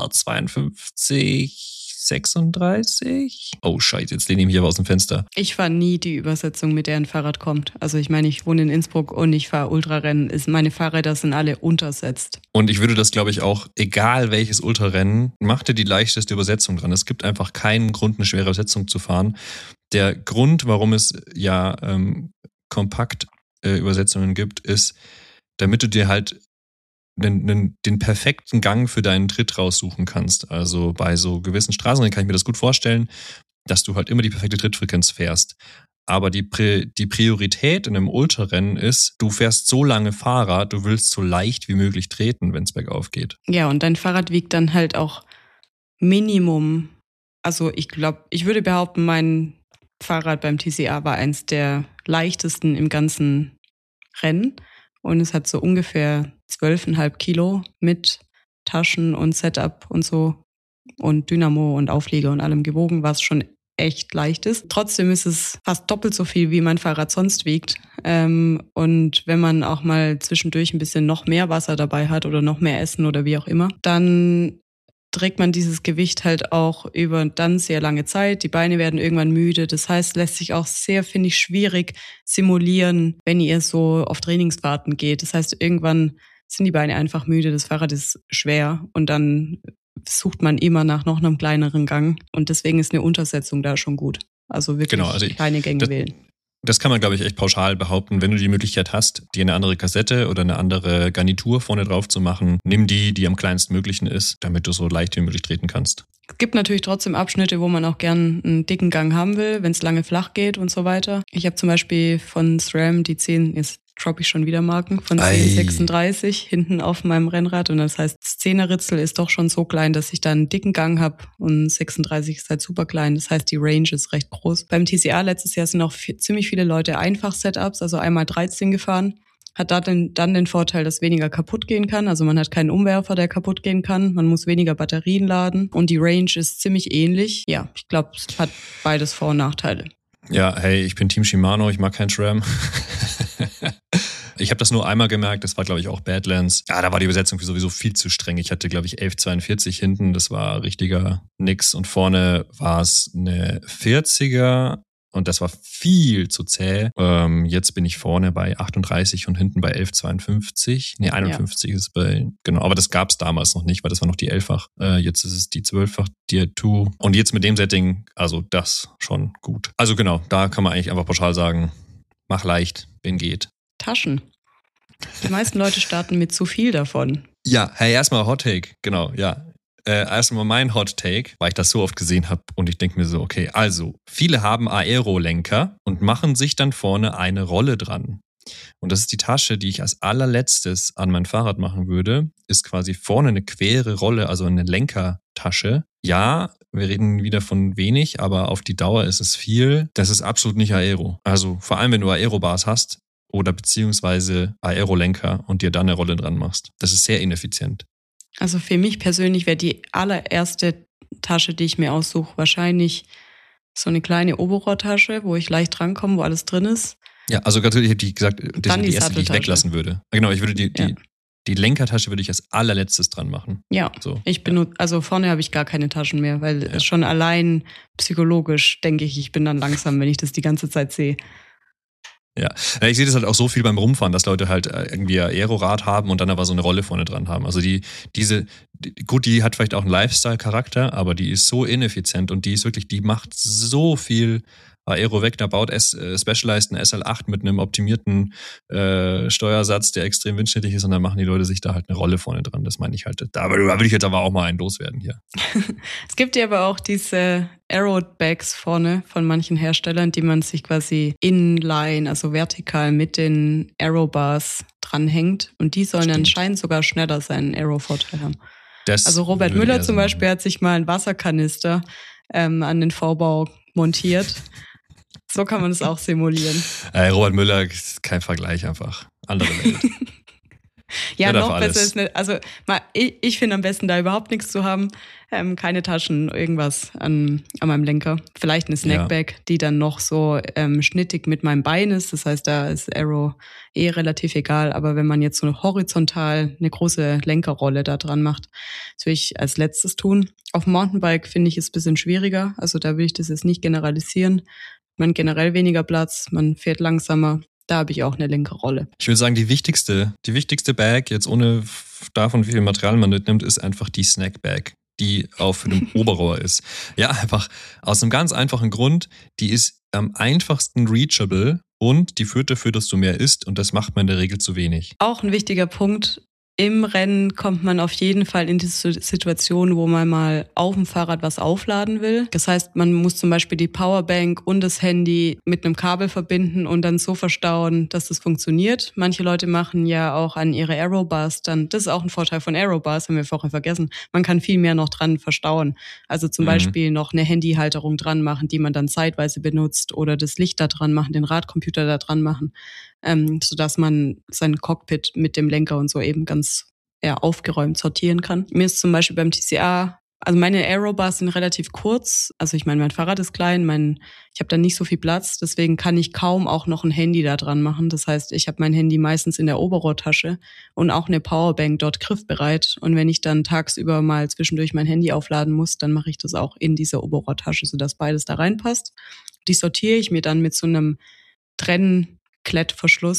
52, 36. Oh, Scheiße, jetzt lehne ich mich aber aus dem Fenster. Ich fahre nie die Übersetzung, mit der ein Fahrrad kommt. Also ich meine, ich wohne in Innsbruck und ich fahre Ultrarennen. Meine Fahrräder sind alle untersetzt. Und ich würde das, glaube ich, auch, egal welches Ultrarennen, mach dir die leichteste Übersetzung dran. Es gibt einfach keinen Grund, eine schwere Übersetzung zu fahren. Der Grund, warum es kompakt Übersetzungen gibt, ist, damit du dir halt den perfekten Gang für deinen Tritt raussuchen kannst. Also bei so gewissen Straßenrennen kann ich mir das gut vorstellen, dass du halt immer die perfekte Trittfrequenz fährst. Aber die Priorität in einem Ultrarennen ist, du fährst so lange Fahrrad, du willst so leicht wie möglich treten, wenn es bergauf geht. Ja, und dein Fahrrad wiegt dann halt auch Minimum. Also ich glaube, ich würde behaupten, mein Fahrrad beim TCR war eins der leichtesten im ganzen Rennen. Und es hat so ungefähr 12,5 Kilo mit Taschen und Setup und so und Dynamo und Auflieger und allem gewogen, was schon echt leicht ist. Trotzdem ist es fast doppelt so viel, wie mein Fahrrad sonst wiegt. Und wenn man auch mal zwischendurch ein bisschen noch mehr Wasser dabei hat oder noch mehr Essen oder wie auch immer, dann trägt man dieses Gewicht halt auch über dann sehr lange Zeit. Die Beine werden irgendwann müde. Das heißt, lässt sich auch sehr, finde ich, schwierig simulieren, wenn ihr so auf Trainingsfahrten geht. Das heißt, irgendwann sind die Beine einfach müde, das Fahrrad ist schwer und dann sucht man immer nach noch einem kleineren Gang. Und deswegen ist eine Untersetzung da schon gut. Also wirklich kleine Gänge wählen. Das kann man, glaube ich, echt pauschal behaupten. Wenn du die Möglichkeit hast, dir eine andere Kassette oder eine andere Garnitur vorne drauf zu machen, nimm die am kleinstmöglichen ist, damit du so leicht wie möglich treten kannst. Es gibt natürlich trotzdem Abschnitte, wo man auch gern einen dicken Gang haben will, wenn es lange flach geht und so weiter. Ich habe zum Beispiel von SRAM die 10, jetzt droppe ich schon wieder Marken, von 1036 hinten auf meinem Rennrad. Und das heißt, das 10er Ritzel ist doch schon so klein, dass ich da einen dicken Gang habe und 36 ist halt super klein. Das heißt, die Range ist recht groß. Beim TCA letztes Jahr sind auch ziemlich viele Leute Einfach-Setups, also einmal 13 gefahren. Hat da dann den Vorteil, dass weniger kaputt gehen kann. Also man hat keinen Umwerfer, der kaputt gehen kann. Man muss weniger Batterien laden. Und die Range ist ziemlich ähnlich. Ja, ich glaube, es hat beides Vor- und Nachteile. Ja, hey, ich bin Team Shimano, ich mag keinen SRAM. Ich habe das nur einmal gemerkt, das war, glaube ich, auch Badlands. Ja, da war die Übersetzung sowieso viel zu streng. Ich hatte, glaube ich, 1142 hinten, das war richtiger Nix. Und vorne war es eine 40er. Und das war viel zu zäh. Jetzt bin ich vorne bei 38 und hinten bei 1152. Nee, 51 ist es bei, genau. Aber das gab es damals noch nicht, weil das war noch die 11-fach. Jetzt ist es die 12-fach, die 2. Und jetzt mit dem Setting, also das schon gut. Also genau, da kann man eigentlich einfach pauschal sagen, mach leicht, wenn geht. Taschen. Die meisten Leute starten mit zu viel davon. Ja, hey, erstmal Hot Take, genau, ja. Erstmal mein Hot Take, weil ich das so oft gesehen habe und ich denke mir so, okay, also viele haben Aerolenker und machen sich dann vorne eine Rolle dran. Und das ist die Tasche, die ich als allerletztes an mein Fahrrad machen würde, ist quasi vorne eine quere Rolle, also eine Lenkertasche. Ja, wir reden wieder von wenig, aber auf die Dauer ist es viel. Das ist absolut nicht Aero. Also vor allem, wenn du Aerobars hast oder beziehungsweise Aerolenker und dir dann eine Rolle dran machst. Das ist sehr ineffizient. Also für mich persönlich wäre die allererste Tasche, die ich mir aussuche, wahrscheinlich so eine kleine Oberrohrtasche, wo ich leicht drankomme, wo alles drin ist. Ja, also natürlich hätte ich gesagt, das ist die erste, die ich weglassen würde. Genau, ich würde die Lenkertasche würde ich als allerletztes dran machen. Ja, so. Also vorne habe ich gar keine Taschen mehr, weil es schon allein psychologisch denke ich bin dann langsam, wenn ich das die ganze Zeit sehe. Ja, ich sehe das halt auch so viel beim Rumfahren, dass Leute halt irgendwie ein Aerorad haben und dann aber so eine Rolle vorne dran haben. Also die hat vielleicht auch einen Lifestyle-Charakter, aber die ist so ineffizient und die macht so viel Aero weg. Da baut Specialized einen SL8 mit einem optimierten Steuersatz, der extrem windschnittig ist und dann machen die Leute sich da halt eine Rolle vorne dran. Das meine ich halt. Da würde ich jetzt aber auch mal einen loswerden hier. Es gibt ja aber auch diese Aero-Bags vorne von manchen Herstellern, die man sich quasi inline, also vertikal mit den Aero-Bars dranhängt. Und die sollen anscheinend sogar schneller seinen Aero-Vorteil haben. Also Robert Müller zum Beispiel hat sich mal einen Wasserkanister an den Vorbau montiert. So kann man es auch simulieren. Robert Müller ist kein Vergleich einfach. Andere Welt. Ja, noch besser ist nicht. Also ich finde am besten da überhaupt nichts zu haben. Keine Taschen, irgendwas an meinem Lenker. Vielleicht eine Snackbag, die dann noch so schnittig mit meinem Bein ist. Das heißt, da ist Aero relativ egal. Aber wenn man jetzt so horizontal eine große Lenkerrolle da dran macht, das will ich als letztes tun. Auf dem Mountainbike finde ich es ein bisschen schwieriger. Also da will ich das jetzt nicht generalisieren. Man hat generell weniger Platz, man fährt langsamer. Da habe ich auch eine Lenkerrolle. Ich würde sagen, die wichtigste Bag, jetzt ohne davon, wie viel Material man mitnimmt, ist einfach die Snackbag, die auf dem Oberrohr ist. Ja, einfach aus einem ganz einfachen Grund, die ist am einfachsten reachable und die führt dafür, dass du mehr isst und das macht man in der Regel zu wenig. Auch ein wichtiger Punkt. Im Rennen kommt man auf jeden Fall in diese Situation, wo man mal auf dem Fahrrad was aufladen will. Das heißt, man muss zum Beispiel die Powerbank und das Handy mit einem Kabel verbinden und dann so verstauen, dass das funktioniert. Manche Leute machen ja auch an ihre Aerobars dann, das ist auch ein Vorteil von Aerobars, haben wir vorher vergessen. Man kann viel mehr noch dran verstauen. Also zum Beispiel noch eine Handyhalterung dran machen, die man dann zeitweise benutzt oder das Licht da dran machen, den Radcomputer da dran machen. Sodass man sein Cockpit mit dem Lenker und so eben ganz aufgeräumt sortieren kann. Mir ist zum Beispiel beim TCA, also meine Aerobars sind relativ kurz, also ich meine, mein Fahrrad ist klein, ich habe da nicht so viel Platz, deswegen kann ich kaum auch noch ein Handy da dran machen. Das heißt, ich habe mein Handy meistens in der Oberrohrtasche und auch eine Powerbank dort griffbereit. Und wenn ich dann tagsüber mal zwischendurch mein Handy aufladen muss, dann mache ich das auch in dieser Oberrohrtasche, sodass beides da reinpasst. Die sortiere ich mir dann mit so einem Klettverschluss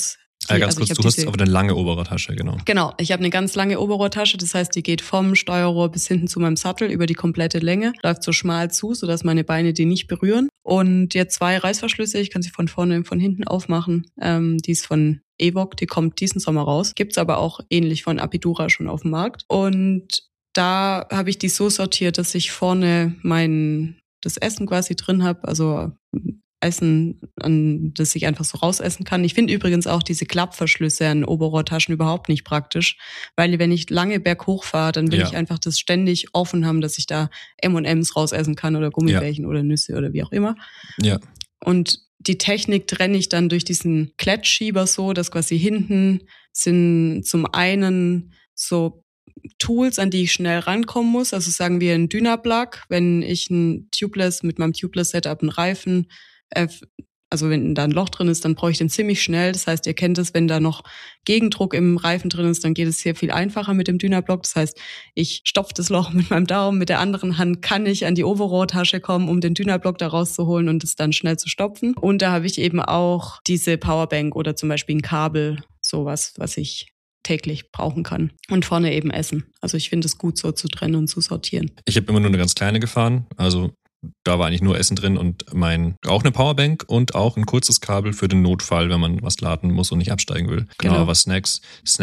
Ganz kurz, du hast aber eine lange Oberrohrtasche, genau. Genau, ich habe eine ganz lange Oberrohrtasche, das heißt, die geht vom Steuerrohr bis hinten zu meinem Sattel über die komplette Länge, läuft so schmal zu, sodass meine Beine die nicht berühren. Und jetzt 2 Reißverschlüsse, ich kann sie von vorne und von hinten aufmachen. Die ist von Evoque, die kommt diesen Sommer raus. Gibt's aber auch ähnlich von Apidura schon auf dem Markt. Und da habe ich die so sortiert, dass ich vorne das Essen quasi drin habe, also Essen, das ich einfach so rausessen kann. Ich finde übrigens auch diese Klappverschlüsse an Oberrohrtaschen überhaupt nicht praktisch, weil wenn ich lange berghoch fahre, dann will ich einfach das ständig offen haben, dass ich da M&M's rausessen kann oder Gummibärchen oder Nüsse oder wie auch immer. Ja. Und die Technik trenne ich dann durch diesen Klettschieber so, dass quasi hinten sind zum einen so Tools, an die ich schnell rankommen muss. Also sagen wir ein Dynaplug, wenn ich mit meinem Tubeless-Setup einen Reifen, also wenn da ein Loch drin ist, dann brauche ich den ziemlich schnell. Das heißt, ihr kennt es, wenn da noch Gegendruck im Reifen drin ist, dann geht es sehr viel einfacher mit dem Dynaplug. Das heißt, ich stopfe das Loch mit meinem Daumen, mit der anderen Hand kann ich an die Oberrohrtasche kommen, um den Dynaplug da rauszuholen und es dann schnell zu stopfen. Und da habe ich eben auch diese Powerbank oder zum Beispiel ein Kabel, sowas, was ich täglich brauchen kann. Und vorne eben Essen. Also ich finde es gut, so zu trennen und zu sortieren. Ich habe immer nur eine ganz kleine gefahren. Also da war eigentlich nur Essen drin und auch eine Powerbank und auch ein kurzes Kabel für den Notfall, wenn man was laden muss und nicht absteigen will. Genau, aber Snacks.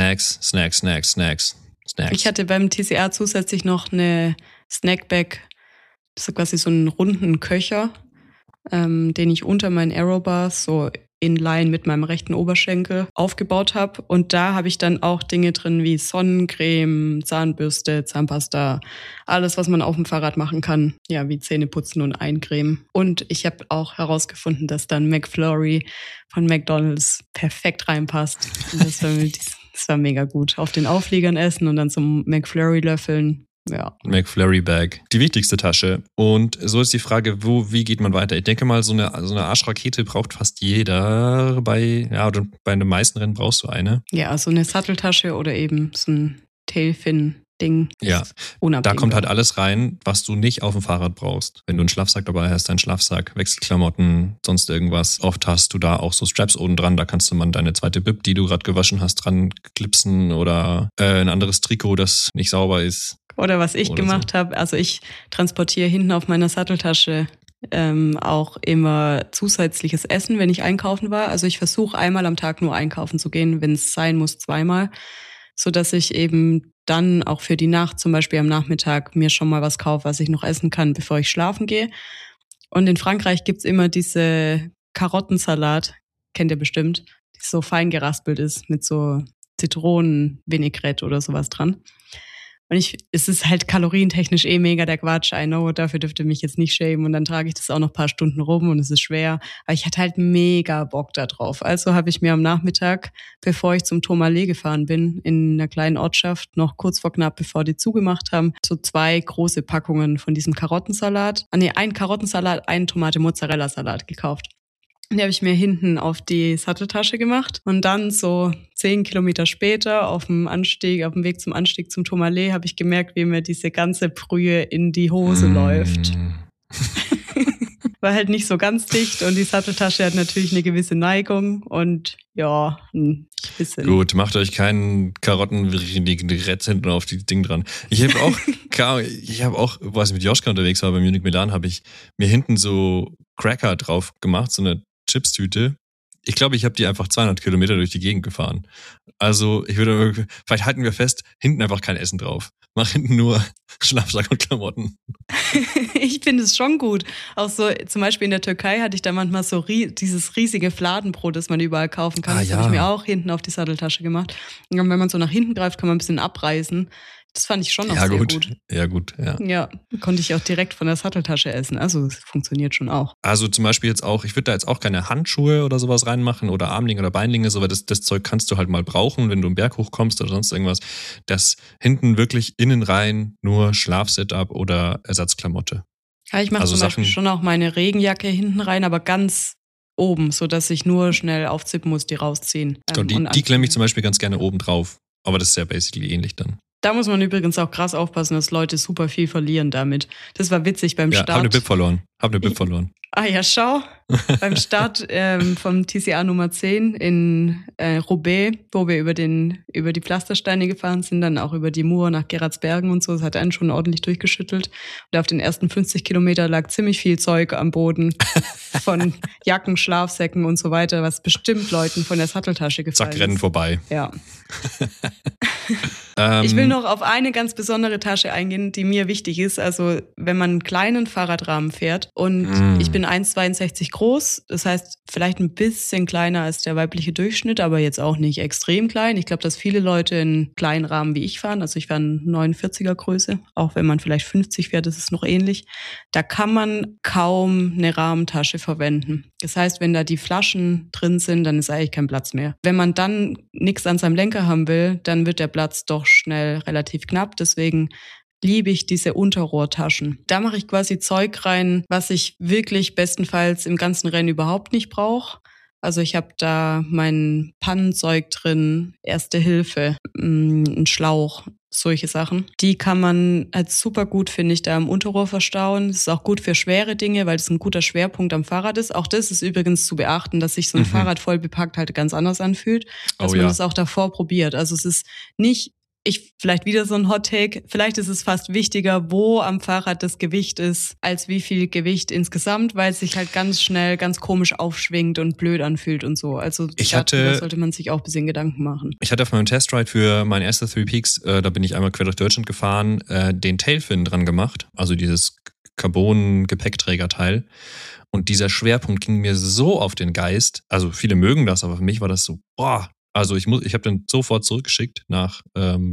Ich hatte beim TCR zusätzlich noch eine Snackbag, das ist quasi so einen runden Köcher, den ich unter meinen Aerobars so in Line mit meinem rechten Oberschenkel aufgebaut habe. Und da habe ich dann auch Dinge drin wie Sonnencreme, Zahnbürste, Zahnpasta, alles, was man auf dem Fahrrad machen kann. Ja, wie Zähne putzen und eincremen. Und ich habe auch herausgefunden, dass dann McFlurry von McDonald's perfekt reinpasst. Und das war mega gut. Auf den Aufliegern essen und dann zum McFlurry löffeln. Ja. McFlurry Bag. Die wichtigste Tasche. Und so ist die Frage, wie geht man weiter? Ich denke mal, so eine Arschrakete braucht fast jeder. Oder bei den meisten Rennen brauchst du eine. Ja, so eine Satteltasche oder eben so ein Tailfin-Ding. Ja, da kommt halt alles rein, was du nicht auf dem Fahrrad brauchst. Wenn du einen Schlafsack dabei hast, einen Schlafsack, Wechselklamotten, sonst irgendwas. Oft hast du da auch so Straps oben dran, da kannst du mal deine zweite Bib, die du gerade gewaschen hast, dran klipsen oder ein anderes Trikot, das nicht sauber ist. Oder was ich gemacht habe, also ich transportiere hinten auf meiner Satteltasche auch immer zusätzliches Essen, wenn ich einkaufen war. Also ich versuche einmal am Tag nur einkaufen zu gehen, wenn es sein muss, 2-mal, sodass ich eben dann auch für die Nacht, zum Beispiel am Nachmittag, mir schon mal was kaufe, was ich noch essen kann, bevor ich schlafen gehe. Und in Frankreich gibt's immer diese Karottensalat, kennt ihr bestimmt, die so fein geraspelt ist mit so Zitronen-Vinaigrette oder sowas dran. Und es ist halt kalorientechnisch mega der Quatsch, I know, dafür dürfte mich jetzt nicht schämen. Und dann trage ich das auch noch ein paar Stunden rum und es ist schwer. Aber ich hatte halt mega Bock da drauf. Also habe ich mir am Nachmittag, bevor ich zum Tourmalet gefahren bin, in einer kleinen Ortschaft, noch kurz vor knapp, bevor die zugemacht haben, so 2 große Packungen von diesem Karottensalat. einen Karottensalat, einen Tomate-Mozzarella-Salat gekauft. Die habe ich mir hinten auf die Satteltasche gemacht und dann so 10 Kilometer später auf dem Weg zum Anstieg zum Tourmalet habe ich gemerkt, wie mir diese ganze Brühe in die Hose läuft. War halt nicht so ganz dicht und die Satteltasche hat natürlich eine gewisse Neigung und ja, ein bisschen. Gut, macht euch keinen Karottenretz hinten auf die Ding dran. Ich habe auch, als ich mit Joschka unterwegs war bei Munich Milan, habe ich mir hinten so Cracker drauf gemacht, so eine Chipstüte. Ich glaube, ich habe die einfach 200 Kilometer durch die Gegend gefahren. Also vielleicht halten wir fest, hinten einfach kein Essen drauf. Mach hinten nur Schlafsack und Klamotten. Ich finde es schon gut. Auch so, zum Beispiel in der Türkei hatte ich da manchmal so dieses riesige Fladenbrot, das man überall kaufen kann. Das habe ich mir auch hinten auf die Satteltasche gemacht. Und wenn man so nach hinten greift, kann man ein bisschen abreißen. Das fand ich schon noch sehr gut. Ja, gut. Ja, konnte ich auch direkt von der Satteltasche essen. Also es funktioniert schon auch. Also zum Beispiel jetzt auch, ich würde da jetzt auch keine Handschuhe oder sowas reinmachen oder Armlinge oder Beinlinge, so, weil das Zeug kannst du halt mal brauchen, wenn du einen Berg hochkommst oder sonst irgendwas. Das hinten wirklich innen rein nur Schlafsetup oder Ersatzklamotte. Ja, ich mache zum Beispiel schon auch meine Regenjacke hinten rein, aber ganz oben, sodass ich nur schnell aufzippen muss, die rausziehen. Die klemme ich zum Beispiel ganz gerne oben drauf. Aber das ist ja basically ähnlich dann. Da muss man übrigens auch krass aufpassen, dass Leute super viel verlieren damit. Das war witzig beim Start. Habe eine Bib verloren. Hab eine Bib verloren. Ah ja, schau. Beim Start vom TCA Nummer 10 in Roubaix, wo wir über die Pflastersteine gefahren sind, dann auch über die Mur nach Geraardsbergen und so, das hat einen schon ordentlich durchgeschüttelt. Und auf den ersten 50 Kilometer lag ziemlich viel Zeug am Boden von Jacken, Schlafsäcken und so weiter, was bestimmt Leuten von der Satteltasche gefallen ist. Zack, Rennen vorbei. Ja. Ich will noch auf eine ganz besondere Tasche eingehen, die mir wichtig ist. Also wenn man einen kleinen Fahrradrahmen fährt und ich bin 1,62 groß, das heißt vielleicht ein bisschen kleiner als der weibliche Durchschnitt, aber jetzt auch nicht extrem klein. Ich glaube, dass viele Leute einen kleinen Rahmen wie ich fahren, also ich fahre eine 49er Größe, auch wenn man vielleicht 50 fährt, ist es noch ähnlich. Da kann man kaum eine Rahmentasche verwenden. Das heißt, wenn da die Flaschen drin sind, dann ist eigentlich kein Platz mehr. Wenn man dann nichts an seinem Lenker haben will, dann wird der Platz doch schnell relativ knapp. Deswegen liebe ich diese Unterrohrtaschen. Da mache ich quasi Zeug rein, was ich wirklich bestenfalls im ganzen Rennen überhaupt nicht brauche. Also ich habe da mein Pannenzeug drin, Erste Hilfe, einen Schlauch, solche Sachen. Die kann man halt super gut, finde ich, da im Unterrohr verstauen. Das ist auch gut für schwere Dinge, weil das ein guter Schwerpunkt am Fahrrad ist. Auch das ist übrigens zu beachten, dass sich so ein Fahrrad voll bepackt halt ganz anders anfühlt, dass man das auch davor probiert. Also es ist nicht, vielleicht wieder so ein Hot-Take, vielleicht ist es fast wichtiger, wo am Fahrrad das Gewicht ist, als wie viel Gewicht insgesamt, weil es sich halt ganz schnell ganz komisch aufschwingt und blöd anfühlt und so. Also da sollte man sich auch ein bisschen Gedanken machen. Ich hatte auf meinem Testride für mein erstes Three Peaks, da bin ich einmal quer durch Deutschland gefahren, den Tailfin dran gemacht, also dieses Carbon-Gepäckträgerteil. Und dieser Schwerpunkt ging mir so auf den Geist. Also viele mögen das, aber für mich war das so, boah. Also ich habe den sofort zurückgeschickt nach,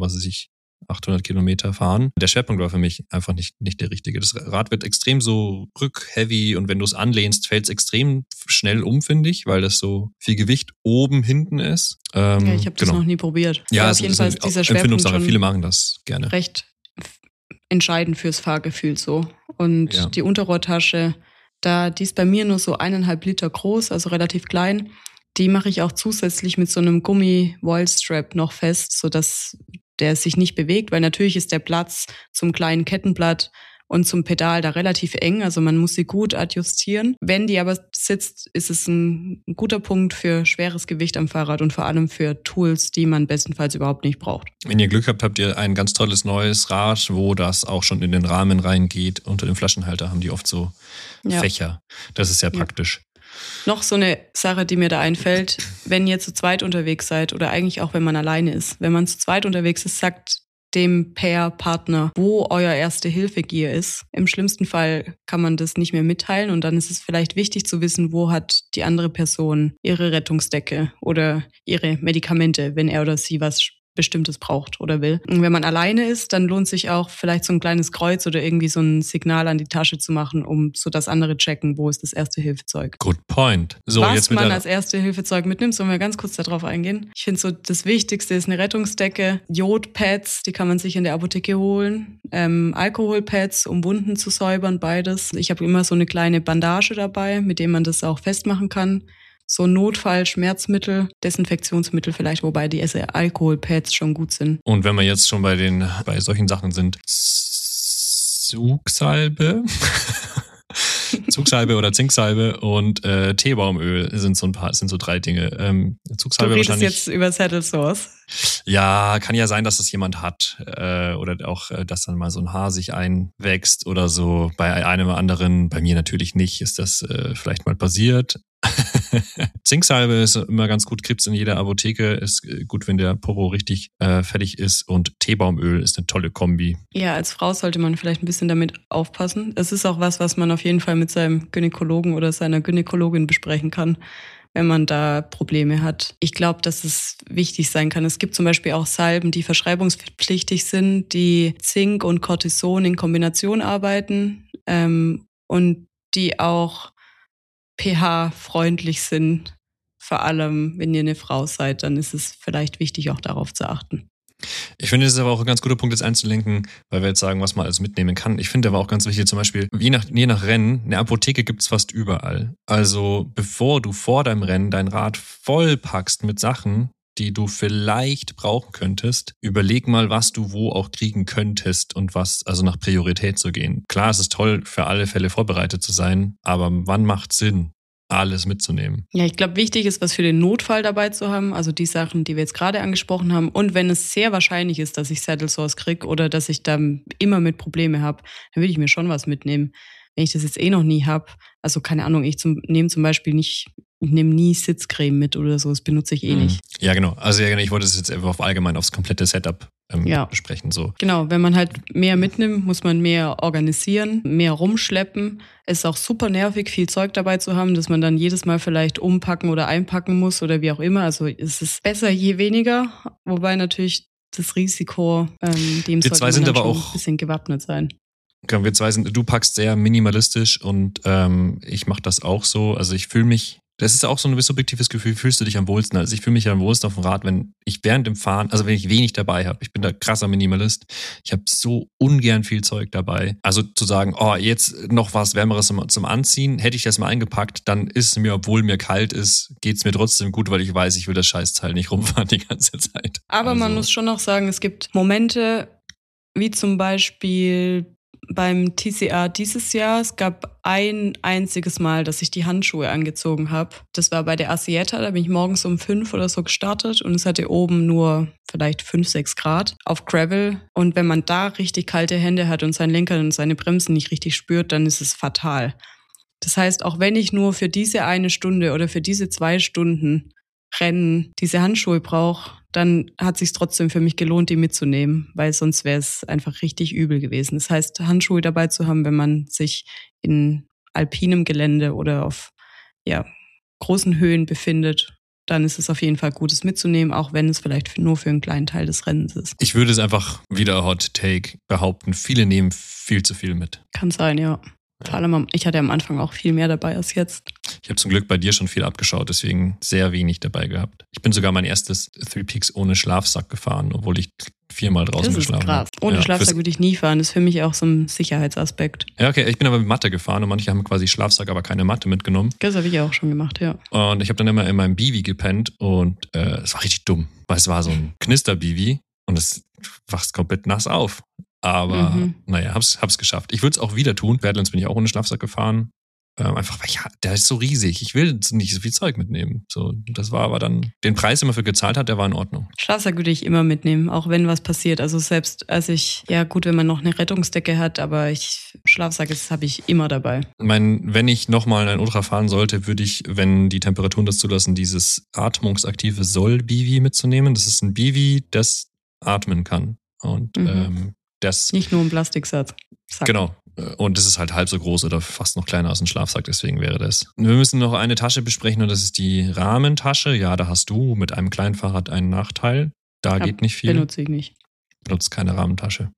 800 Kilometer fahren. Der Schwerpunkt war für mich einfach nicht der richtige. Das Rad wird extrem so rück-heavy und wenn du es anlehnst, fällt es extrem schnell um, finde ich, weil das so viel Gewicht oben, hinten ist. Ja, ich habe das noch nie probiert. Ja, auf jeden Fall ist dieser Schwerpunkt schon viele machen das gerne. Recht entscheidend fürs Fahrgefühl so. Und die Unterrohrtasche, die ist bei mir nur so 1,5 Liter groß, also relativ klein. Die mache ich auch zusätzlich mit so einem Gummi-Wallstrap noch fest, sodass der sich nicht bewegt, weil natürlich ist der Platz zum kleinen Kettenblatt und zum Pedal da relativ eng, also man muss sie gut adjustieren. Wenn die aber sitzt, ist es ein guter Punkt für schweres Gewicht am Fahrrad und vor allem für Tools, die man bestenfalls überhaupt nicht braucht. Wenn ihr Glück habt, habt ihr ein ganz tolles neues Rad, wo das auch schon in den Rahmen reingeht. Unter dem Flaschenhalter haben die oft so Fächer. Das ist sehr praktisch. Noch so eine Sache, die mir da einfällt, wenn ihr zu zweit unterwegs seid oder eigentlich auch, wenn man alleine ist. Wenn man zu zweit unterwegs ist, sagt dem Partner, wo euer Erste-Hilfe-Gear ist. Im schlimmsten Fall kann man das nicht mehr mitteilen und dann ist es vielleicht wichtig zu wissen, wo hat die andere Person ihre Rettungsdecke oder ihre Medikamente, wenn er oder sie was Bestimmtes braucht oder will. Und wenn man alleine ist, dann lohnt sich auch vielleicht so ein kleines Kreuz oder irgendwie so ein Signal an die Tasche zu machen, um so das andere checken, wo ist das Erste-Hilfe-Zeug. Good point. So, was jetzt man als Erste-Hilfe-Zeug mitnimmt, sollen wir ganz kurz darauf eingehen. Ich finde so, das Wichtigste ist eine Rettungsdecke, Jodpads, die kann man sich in der Apotheke holen, Alkoholpads, um Wunden zu säubern, beides. Ich habe immer so eine kleine Bandage dabei, mit dem man das auch festmachen kann. So Notfall-Schmerzmittel, Desinfektionsmittel vielleicht, wobei die Alkoholpads schon gut sind. Und wenn wir jetzt schon bei solchen Sachen sind, Zugsalbe oder Zinksalbe und Teebaumöl sind so 3 Dinge. Zugsalbe du redest jetzt über Saddle Source. Ja, kann ja sein, dass das jemand hat oder auch, dass dann mal so ein Haar sich einwächst oder so. Bei einem oder anderen, bei mir natürlich nicht, ist das vielleicht mal passiert. Zinksalbe ist immer ganz gut, gibt's in jeder Apotheke, ist gut, wenn der Popo richtig fertig ist und Teebaumöl ist eine tolle Kombi. Ja, als Frau sollte man vielleicht ein bisschen damit aufpassen. Es ist auch was man auf jeden Fall mit seinem Gynäkologen oder seiner Gynäkologin besprechen kann, wenn man da Probleme hat. Ich glaube, dass es wichtig sein kann. Es gibt zum Beispiel auch Salben, die verschreibungspflichtig sind, die Zink und Cortison in Kombination arbeiten und die auch pH-freundlich sind. Vor allem, wenn ihr eine Frau seid, dann ist es vielleicht wichtig, auch darauf zu achten. Ich finde, es ist aber auch ein ganz guter Punkt, jetzt einzulenken, weil wir jetzt sagen, was man alles mitnehmen kann. Ich finde aber auch ganz wichtig, zum Beispiel, je nach Rennen, eine Apotheke gibt's fast überall. Also, bevor du vor deinem Rennen dein Rad vollpackst mit Sachen, die du vielleicht brauchen könntest, überleg mal, was du wo auch kriegen könntest und was, also nach Priorität zu gehen. Klar, es ist toll, für alle Fälle vorbereitet zu sein, aber wann macht Sinn, alles mitzunehmen? Ja, ich glaube, wichtig ist, was für den Notfall dabei zu haben, also die Sachen, die wir jetzt gerade angesprochen haben. Und wenn es sehr wahrscheinlich ist, dass ich Saddle Sores kriege oder dass ich da immer mit Probleme habe, dann würde ich mir schon was mitnehmen. Wenn ich das jetzt noch nie habe, also keine Ahnung, ich nehme zum Beispiel nicht, ich nehme nie Sitzcreme mit oder so, das benutze ich nicht. Ja, genau. Also ja, ich wollte es jetzt einfach allgemein aufs komplette Setup besprechen. So. Genau, wenn man halt mehr mitnimmt, muss man mehr organisieren, mehr rumschleppen. Es ist auch super nervig, viel Zeug dabei zu haben, dass man dann jedes Mal vielleicht umpacken oder einpacken muss oder wie auch immer. Also es ist besser je weniger, wobei natürlich das Risiko, dem sollte man dann schon ein bisschen gewappnet sein. Wir zwei sind, du packst sehr minimalistisch und ich mache das auch so. Also ich fühle mich, das ist auch so ein subjektives Gefühl, fühlst du dich am wohlsten? Also ich fühle mich am wohlsten auf dem Rad, wenn ich während dem Fahren, also wenn ich wenig dabei habe. Ich bin da krasser Minimalist. Ich habe so ungern viel Zeug dabei. Also zu sagen, oh, jetzt noch was Wärmeres zum Anziehen, hätte ich das mal eingepackt, dann ist mir, obwohl mir kalt ist, geht's mir trotzdem gut, weil ich weiß, ich will das Scheißteil nicht rumfahren die ganze Zeit. Aber man muss schon noch sagen, es gibt Momente, wie zum Beispiel beim TCR dieses Jahr, es gab ein einziges Mal, dass ich die Handschuhe angezogen habe. Das war bei der Asieta, da bin ich morgens um 5 oder so gestartet und es hatte oben nur vielleicht 5, 6 Grad auf Gravel. Und wenn man da richtig kalte Hände hat und seinen Lenker und seine Bremsen nicht richtig spürt, dann ist es fatal. Das heißt, auch wenn ich nur für diese 1 Stunde oder für diese 2 Stunden Rennen diese Handschuhe brauche, dann hat es sich trotzdem für mich gelohnt, die mitzunehmen, weil sonst wäre es einfach richtig übel gewesen. Das heißt, Handschuhe dabei zu haben, wenn man sich in alpinem Gelände oder auf großen Höhen befindet, dann ist es auf jeden Fall gut, es mitzunehmen, auch wenn es vielleicht nur für einen kleinen Teil des Rennens ist. Ich würde es einfach wieder Hot Take behaupten, viele nehmen viel zu viel mit. Kann sein, ja. Vor allem, ich hatte am Anfang auch viel mehr dabei als jetzt. Ich habe zum Glück bei dir schon viel abgeschaut, deswegen sehr wenig dabei gehabt. Ich bin sogar mein erstes Three Peaks ohne Schlafsack gefahren, obwohl ich 4-mal draußen geschlafen habe. Das ist krass. Ohne Schlafsack würde ich nie fahren. Das ist für mich auch so ein Sicherheitsaspekt. Ja, okay. Ich bin aber mit Matte gefahren und manche haben quasi Schlafsack, aber keine Matte mitgenommen. Das habe ich auch schon gemacht, ja. Und ich habe dann immer in meinem Bivi gepennt und es war richtig dumm, weil es war so ein Knister-Bivi und es wachst komplett nass auf. Aber naja, hab's geschafft. Ich würde es auch wieder tun. Badlands bin ich auch ohne Schlafsack gefahren. Einfach, weil der ist so riesig. Ich will nicht so viel Zeug mitnehmen. So, das war aber dann, den Preis, den man für gezahlt hat, der war in Ordnung. Schlafsack würde ich immer mitnehmen, auch wenn was passiert. Also selbst als gut, wenn man noch eine Rettungsdecke hat, aber Schlafsack habe ich immer dabei. Wenn ich nochmal ein Ultra fahren sollte, würde ich, wenn die Temperaturen das zulassen, dieses atmungsaktive Sol-Bivi mitzunehmen. Das ist ein Bivi, das atmen kann. Und das nicht nur ein Plastiksatz. Genau. Und das ist halt halb so groß oder fast noch kleiner als ein Schlafsack, deswegen wäre das. Wir müssen noch eine Tasche besprechen und das ist die Rahmentasche. Ja, da hast du mit einem kleinen Fahrrad einen Nachteil. Da geht nicht viel. Benutze ich nicht. Benutzt keine Rahmentasche.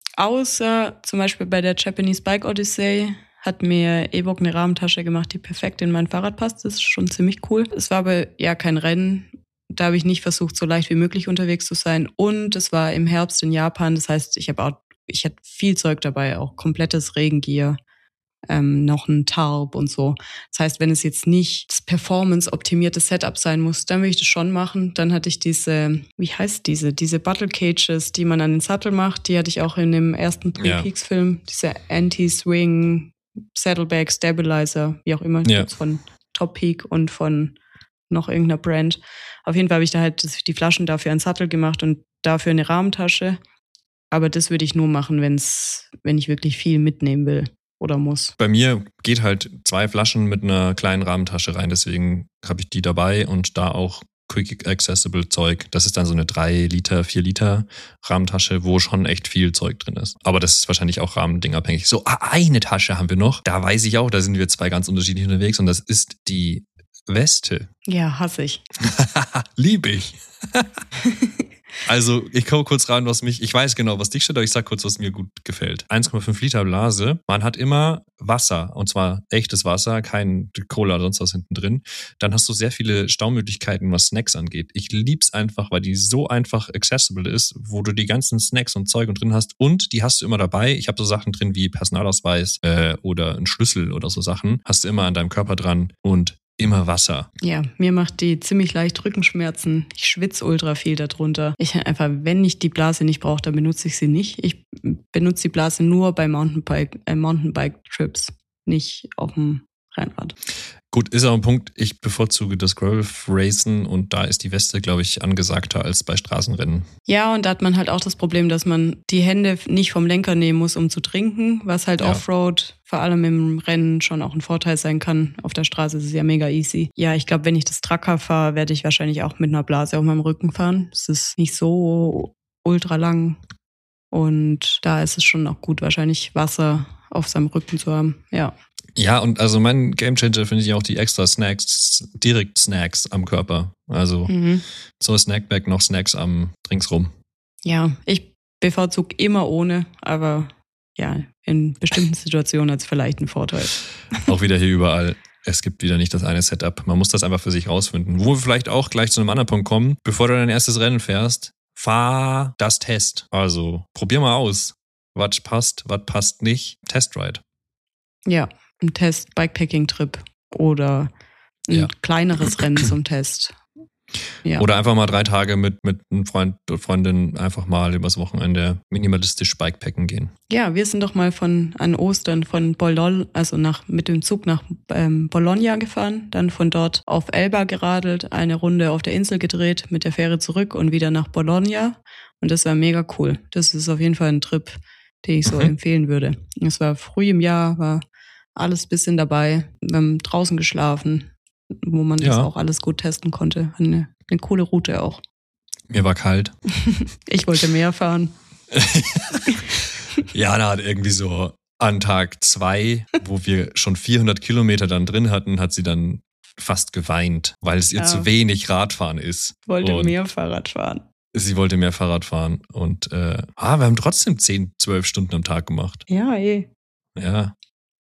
Außer zum Beispiel bei der Japanese Bike Odyssey hat mir Ewok eine Rahmentasche gemacht, die perfekt in mein Fahrrad passt. Das ist schon ziemlich cool. Es war aber kein Rennen. Da habe ich nicht versucht, so leicht wie möglich unterwegs zu sein. Und es war im Herbst in Japan. Das heißt, ich hatte viel Zeug dabei, auch komplettes Regengear, noch ein Tarp und so. Das heißt, wenn es jetzt nicht das performance-optimierte Setup sein muss, dann will ich das schon machen. Dann hatte ich diese Battle Cages, die man an den Sattel macht. Die hatte ich auch in dem ersten Three Peaks-Film. Diese Anti-Swing, Saddlebag, Stabilizer, wie auch immer. Ja. Von Top Peak und von noch irgendeiner Brand. Auf jeden Fall habe ich da halt die Flaschen dafür einen Sattel gemacht und dafür eine Rahmentasche. Aber das würde ich nur machen, wenn ich wirklich viel mitnehmen will oder muss. Bei mir geht halt 2 Flaschen mit einer kleinen Rahmentasche rein, deswegen habe ich die dabei und da auch Quick Accessible Zeug. Das ist dann so eine 3 Liter, 4 Liter Rahmentasche, wo schon echt viel Zeug drin ist. Aber das ist wahrscheinlich auch rahmendingabhängig. So, eine Tasche haben wir noch. Da weiß ich auch, da sind wir 2 ganz unterschiedlich unterwegs und das ist die Weste. Ja, hasse ich. Lieb ich. Also, ich komme kurz ran, ich weiß genau, was dich stört, aber ich sag kurz, was mir gut gefällt. 1,5 Liter Blase. Man hat immer Wasser, und zwar echtes Wasser, kein Cola oder sonst was hinten drin. Dann hast du sehr viele Staumöglichkeiten, was Snacks angeht. Ich lieb's einfach, weil die so einfach accessible ist, wo du die ganzen Snacks und Zeug drin hast und die hast du immer dabei. Ich habe so Sachen drin wie Personalausweis oder ein Schlüssel oder so Sachen. Hast du immer an deinem Körper dran und immer Wasser. Ja, mir macht die ziemlich leicht Rückenschmerzen. Ich schwitze ultra viel darunter. Wenn ich die Blase nicht brauche, dann benutze ich sie nicht. Ich benutze die Blase nur bei Mountainbike-Trips, nicht auf dem Rennrad. Gut, ist auch ein Punkt, ich bevorzuge das Gravel-Racen und da ist die Weste, glaube ich, angesagter als bei Straßenrennen. Ja, und da hat man halt auch das Problem, dass man die Hände nicht vom Lenker nehmen muss, um zu trinken, was halt Offroad, vor allem im Rennen, schon auch ein Vorteil sein kann. Auf der Straße ist es ja mega easy. Ja, ich glaube, wenn ich das Tracker fahre, werde ich wahrscheinlich auch mit einer Blase auf meinem Rücken fahren. Es ist nicht so ultra lang und da ist es schon auch gut, wahrscheinlich Wasser auf seinem Rücken zu haben, ja. Ja, und also mein Gamechanger finde ich auch die extra Snacks, direkt Snacks am Körper. Also so Snackbag, noch Snacks am ringsrum. Ja, ich bevorzuge immer ohne, aber ja, in bestimmten Situationen hat es vielleicht einen Vorteil. Auch wieder hier überall. Es gibt wieder nicht das eine Setup. Man muss das einfach für sich rausfinden. Wo wir vielleicht auch gleich zu einem anderen Punkt kommen. Bevor du dein erstes Rennen fährst, fahr das Test. Also probier mal aus. Was passt nicht. Testride. Ja. Ein Test-Bikepacking-Trip oder ein kleineres Rennen zum Test. Ja. Oder einfach mal 3 Tage mit einem Freund oder Freundin einfach mal übers Wochenende minimalistisch Bikepacken gehen. Ja, wir sind doch mal an Ostern von Bologna, also mit dem Zug nach Bologna gefahren, dann von dort auf Elba geradelt, eine Runde auf der Insel gedreht, mit der Fähre zurück und wieder nach Bologna. Und das war mega cool. Das ist auf jeden Fall ein Trip, den ich so empfehlen würde. Es war früh im Jahr, war alles bisschen dabei. Wir haben draußen geschlafen, wo man das auch alles gut testen konnte. Eine coole Route auch. Mir war kalt. Ich wollte mehr fahren. Jana hat irgendwie so an Tag 2, wo wir schon 400 Kilometer dann drin hatten, hat sie dann fast geweint, weil es ihr zu wenig Radfahren ist. Wollte mehr Fahrrad fahren. Sie wollte mehr Fahrrad fahren. Und wir haben trotzdem 10, 12 Stunden am Tag gemacht. Ja, Ja.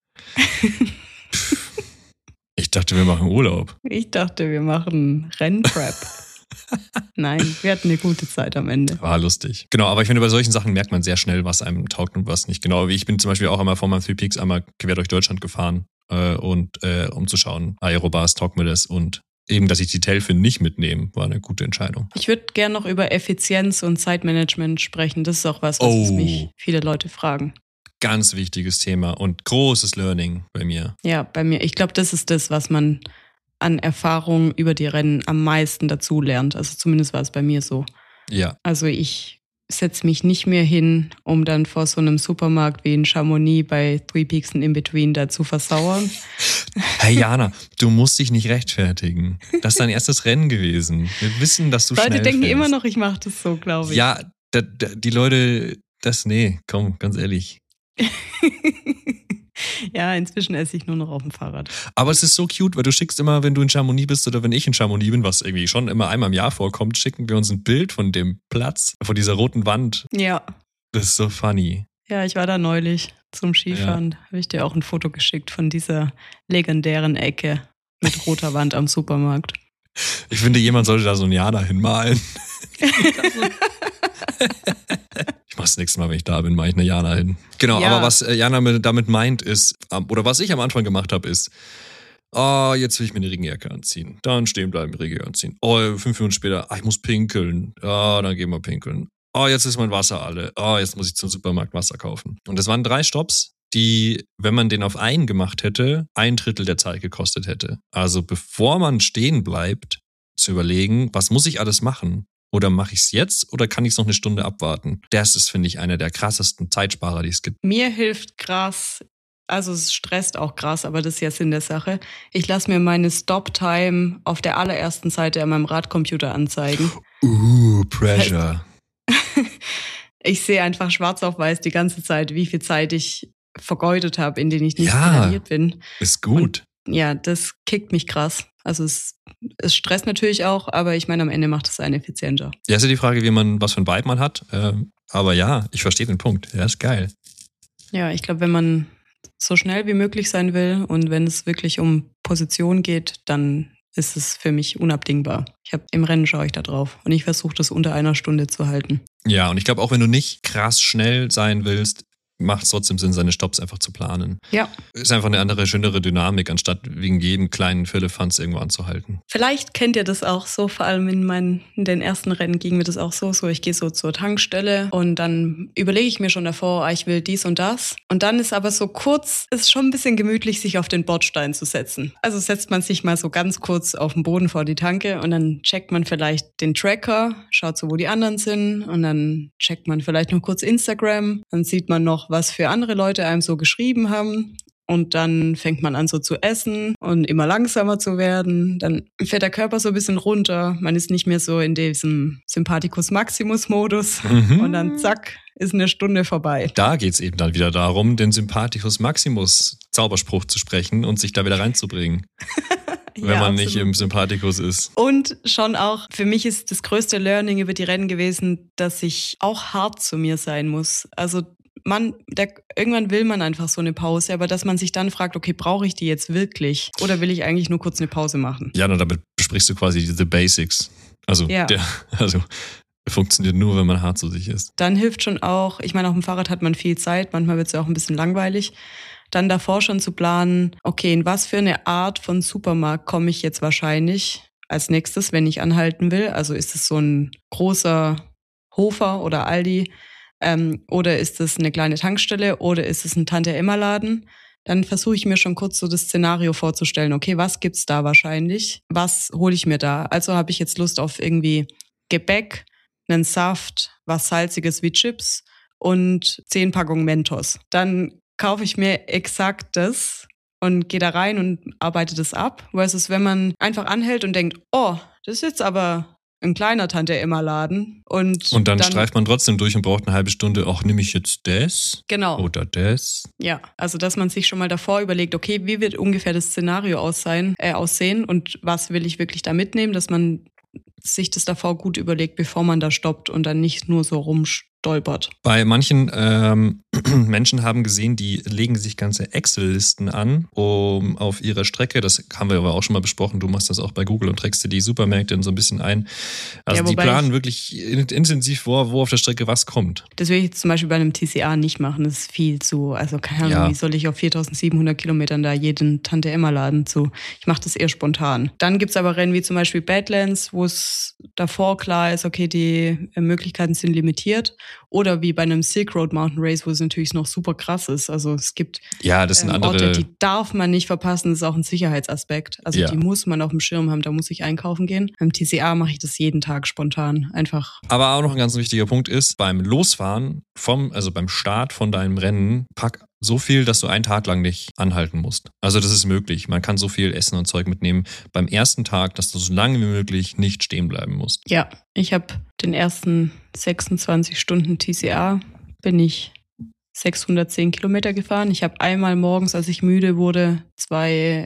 Ich dachte, wir machen Urlaub. Ich dachte, wir machen Rennprep. Nein, wir hatten eine gute Zeit am Ende. War lustig. Genau, aber ich finde, bei solchen Sachen merkt man sehr schnell, was einem taugt und was nicht. Genau, wie ich bin zum Beispiel auch einmal vor meinem Three Peaks einmal quer durch Deutschland gefahren um zu schauen, Aerobars, taugt mir das und eben, dass ich die Tailfin nicht mitnehme, war eine gute Entscheidung. Ich würde gerne noch über Effizienz und Zeitmanagement sprechen. Das ist auch was mich viele Leute fragen. Ganz wichtiges Thema und großes Learning bei mir. Ja, bei mir. Ich glaube, das ist das, was man an Erfahrung über die Rennen am meisten dazu lernt. Also zumindest war es bei mir so. Ja. Also ich setze mich nicht mehr hin, um dann vor so einem Supermarkt wie in Chamonix bei Three Peaks and In-Between da zu versauern. Hey Jana, du musst dich nicht rechtfertigen. Das ist dein erstes Rennen gewesen. Wir wissen, dass du schnell Leute denken fährst. immer noch, ich mache das so, glaube ich. Ja, die Leute, komm, ganz ehrlich. Ja, inzwischen esse ich nur noch auf dem Fahrrad. Aber es ist so cute, weil du schickst immer, wenn du in Chamonix bist oder wenn ich in Chamonix bin, was irgendwie schon immer einmal im Jahr vorkommt, schicken wir uns ein Bild von dem Platz, von dieser roten Wand. Ja. Das ist so funny. Ja, ich war da neulich zum Skifahren. Habe ich dir auch ein Foto geschickt von dieser legendären Ecke mit roter Wand am Supermarkt. Ich finde, jemand sollte da so ein Jana hinmalen. Ich mach's das nächste Mal, wenn ich da bin, mache ich eine Jana hin. Genau, aber was Jana damit meint ist, oder was ich am Anfang gemacht habe, ist, jetzt will ich mir eine Regenjacke anziehen. Dann stehen bleiben, Regenjacke anziehen. 5 Minuten später, ich muss pinkeln. Dann gehen wir pinkeln. Jetzt ist mein Wasser alle. Jetzt muss ich zum Supermarkt Wasser kaufen. Und das waren 3 Stopps, die, wenn man den auf einen gemacht hätte, 1/3 der Zeit gekostet hätte. Also bevor man stehen bleibt, zu überlegen, was muss ich alles machen? Oder mache ich es jetzt oder kann ich es noch eine Stunde abwarten? Das ist, finde ich, einer der krassesten Zeitsparer, die es gibt. Mir hilft krass, also es stresst auch krass, aber das ist ja Sinn der Sache. Ich lasse mir meine Stop-Time auf der allerersten Seite an meinem Radcomputer anzeigen. Pressure. Das heißt, ich sehe einfach schwarz auf weiß die ganze Zeit, wie viel Zeit ich vergeudet habe, in denen ich nicht trainiert bin. Ist gut. Und ja, das kickt mich krass. Also es stresst natürlich auch, aber ich meine, am Ende macht es einen effizienter. Ja, ist ja die Frage, was für ein Vibe man hat. Aber ja, ich verstehe den Punkt. Ja, ist geil. Ja, ich glaube, wenn man so schnell wie möglich sein will und wenn es wirklich um Position geht, dann ist es für mich unabdingbar. Im Rennen schaue ich da drauf und ich versuche das unter 1 Stunde zu halten. Ja, und ich glaube auch, wenn du nicht krass schnell sein willst, macht es trotzdem Sinn, seine Stopps einfach zu planen. Ja. Ist einfach eine andere, schönere Dynamik, anstatt wegen jedem kleinen Firlefanz irgendwo anzuhalten. Vielleicht kennt ihr das auch so, vor allem in den ersten Rennen ging mir das auch so, ich gehe so zur Tankstelle und dann überlege ich mir schon davor, ich will dies und das. Und dann ist aber so kurz, ist schon ein bisschen gemütlich, sich auf den Bordstein zu setzen. Also setzt man sich mal so ganz kurz auf den Boden vor die Tanke und dann checkt man vielleicht den Tracker, schaut so, wo die anderen sind und dann checkt man vielleicht noch kurz Instagram. Dann sieht man noch, was für andere Leute einem so geschrieben haben. Und dann fängt man an so zu essen und immer langsamer zu werden. Dann fährt der Körper so ein bisschen runter. Man ist nicht mehr so in diesem Sympathikus Maximus Modus. Und dann zack, ist eine Stunde vorbei. Da geht's eben dann wieder darum, den Sympathikus Maximus Zauberspruch zu sprechen und sich da wieder reinzubringen. Wenn man nicht im Sympathikus ist. Und schon auch, für mich ist das größte Learning über die Rennen gewesen, dass ich auch hart zu mir sein muss. Also irgendwann will man einfach so eine Pause, aber dass man sich dann fragt, okay, brauche ich die jetzt wirklich? Oder will ich eigentlich nur kurz eine Pause machen? Ja, und damit besprichst du quasi the basics. Also, funktioniert nur, wenn man hart zu sich ist. Dann hilft schon auch, ich meine, auf dem Fahrrad hat man viel Zeit, manchmal wird es ja auch ein bisschen langweilig. Dann davor schon zu planen, okay, in was für eine Art von Supermarkt komme ich jetzt wahrscheinlich als nächstes, wenn ich anhalten will? Also ist es so ein großer Hofer oder Aldi? Oder ist es eine kleine Tankstelle oder ist es ein Tante-Emma-Laden? Dann versuche ich mir schon kurz so das Szenario vorzustellen. Okay, was gibt's da wahrscheinlich? Was hole ich mir da? Also habe ich jetzt Lust auf irgendwie Gebäck, einen Saft, was Salziges wie Chips und 10 Packungen Mentos. Dann kaufe ich mir exakt das und gehe da rein und arbeite das ab. Versus wenn man einfach anhält und denkt, oh, das ist jetzt aber ein kleiner Tante-Emma-Laden. Und dann streift man trotzdem durch und braucht eine halbe Stunde, nehme ich jetzt das? Genau. Oder das? Ja, also dass man sich schon mal davor überlegt, okay, wie wird ungefähr das Szenario aussehen und was will ich wirklich da mitnehmen, dass man sich das davor gut überlegt, bevor man da stoppt und dann nicht nur so rumstolpert. Bei manchen Menschen haben gesehen, die legen sich ganze Excel-Listen an, um auf ihrer Strecke, das haben wir aber auch schon mal besprochen, du machst das auch bei Google und trägst dir die Supermärkte so ein bisschen ein. Also die planen wirklich intensiv vor, wo auf der Strecke was kommt. Das will ich jetzt zum Beispiel bei einem TCA nicht machen, das ist viel zu, also keine Ahnung, wie soll ich auf 4700 Kilometern da jeden Tante-Emma-Laden zu? Ich mache das eher spontan. Dann gibt's aber Rennen wie zum Beispiel Badlands, wo es davor klar ist, okay, die Möglichkeiten sind limitiert. Oder wie bei einem Silk Road Mountain Race, wo es natürlich noch super krass ist. Also es gibt das sind andere Orte, die darf man nicht verpassen. Das ist auch ein Sicherheitsaspekt. Also die muss man auf dem Schirm haben, da muss ich einkaufen gehen. Beim TCA mache ich das jeden Tag spontan, einfach. Aber auch noch ein ganz wichtiger Punkt ist, beim Losfahren, beim Start von deinem Rennen, pack so viel, dass du einen Tag lang nicht anhalten musst. Also das ist möglich. Man kann so viel Essen und Zeug mitnehmen beim ersten Tag, dass du so lange wie möglich nicht stehen bleiben musst. Ja, ich habe den ersten 26 Stunden TCA, bin ich 610 Kilometer gefahren. Ich habe einmal morgens, als ich müde wurde, 2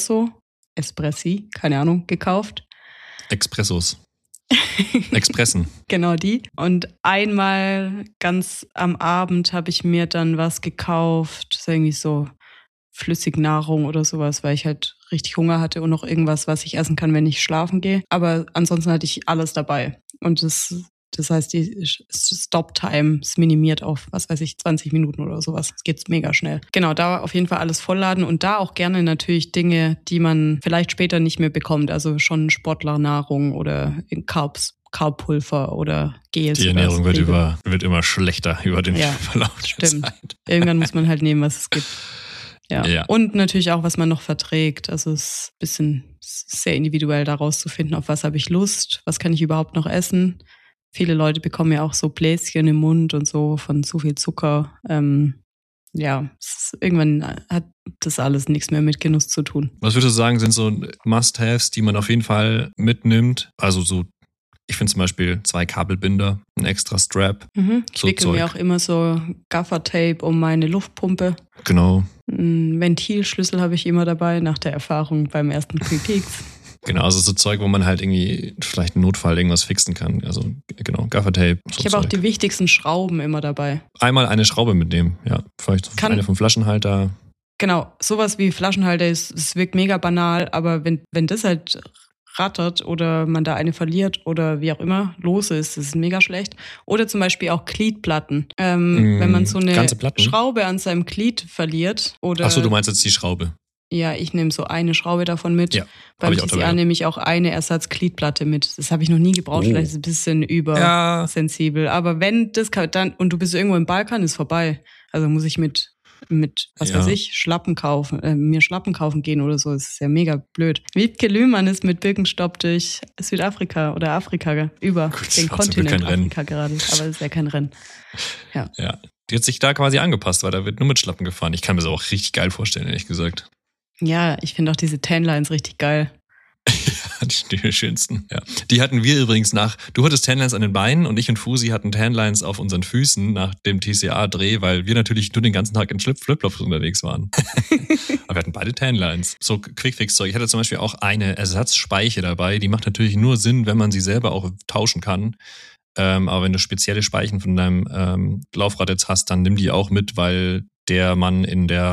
Espressi, keine Ahnung, gekauft. Expressos. Expressen. Genau die. Und einmal ganz am Abend habe ich mir dann was gekauft, das ist irgendwie so Flüssignahrung oder sowas, weil ich halt richtig Hunger hatte und noch irgendwas, was ich essen kann, wenn ich schlafen gehe. Aber ansonsten hatte ich alles dabei. Und das heißt, die Stop-Time ist minimiert auf, 20 Minuten oder sowas. Es geht mega schnell. Genau, da auf jeden Fall alles vollladen und da auch gerne natürlich Dinge, die man vielleicht später nicht mehr bekommt. Also schon Sportlernahrung oder Carbpulver oder Gels. Die Ernährung wird immer schlechter über den Verlauf der Zeit. Irgendwann muss man halt nehmen, was es gibt. Ja. Und natürlich auch, was man noch verträgt. Also es ist ein bisschen sehr individuell daraus zu finden, auf was habe ich Lust, was kann ich überhaupt noch essen. Viele Leute bekommen ja auch so Bläschen im Mund und so von zu viel Zucker. Irgendwann hat das alles nichts mehr mit Genuss zu tun. Was würdest du sagen, sind so Must-Haves, die man auf jeden Fall mitnimmt? Also so, ich finde zum Beispiel 2 Kabelbinder, ein extra Strap. Ich wickel mir auch immer so Gaffer-Tape um meine Luftpumpe. Genau. Ein Ventilschlüssel habe ich immer dabei, nach der Erfahrung beim ersten Twin Peaks. Genau, also so Zeug, wo man halt irgendwie vielleicht einen Notfall irgendwas fixen kann. Also genau, Gaffertape. So ich habe auch die wichtigsten Schrauben immer dabei. Einmal eine Schraube mitnehmen, ja. Vielleicht eine vom Flaschenhalter. Genau, sowas wie Flaschenhalter, es wirkt mega banal, aber wenn das halt rattert oder man da eine verliert oder wie auch immer los ist. Das ist mega schlecht. Oder zum Beispiel auch Gliedplatten. Wenn man so eine Schraube an seinem Glied verliert. Oder Achso, du meinst jetzt die Schraube. Ja, ich nehme so eine Schraube davon mit. Ja, beim TCA nehme ich auch eine Ersatzgliedplatte mit. Das habe ich noch nie gebraucht. Vielleicht ist es ein bisschen übersensibel. Aber wenn das dann, und du bist irgendwo im Balkan, ist vorbei. Also muss ich mit was weiß ich, Schlappen kaufen, mir Schlappen kaufen gehen oder so. Das ist ja mega blöd. Wiebke Lühmann ist mit Birkenstock durch Südafrika oder Afrika über den Kontinent Afrika geradelt. Aber das ist ja kein Rennen. Ja. Die hat sich da quasi angepasst, weil da wird nur mit Schlappen gefahren. Ich kann mir das auch richtig geil vorstellen, ehrlich gesagt. Ja, ich finde auch diese Tanlines richtig geil. Ja, die schönsten. Ja. Die hatten wir übrigens du hattest Tanlines an den Beinen und ich und Fusi hatten Tanlines auf unseren Füßen nach dem TCA-Dreh, weil wir natürlich nur den ganzen Tag in Flipflops unterwegs waren. Aber wir hatten beide Tanlines. So Quickfix-Zeug. Ich hatte zum Beispiel auch eine Ersatzspeiche dabei. Die macht natürlich nur Sinn, wenn man sie selber auch tauschen kann. Aber wenn du spezielle Speichen von deinem Laufrad jetzt hast, dann nimm die auch mit, weil der Mann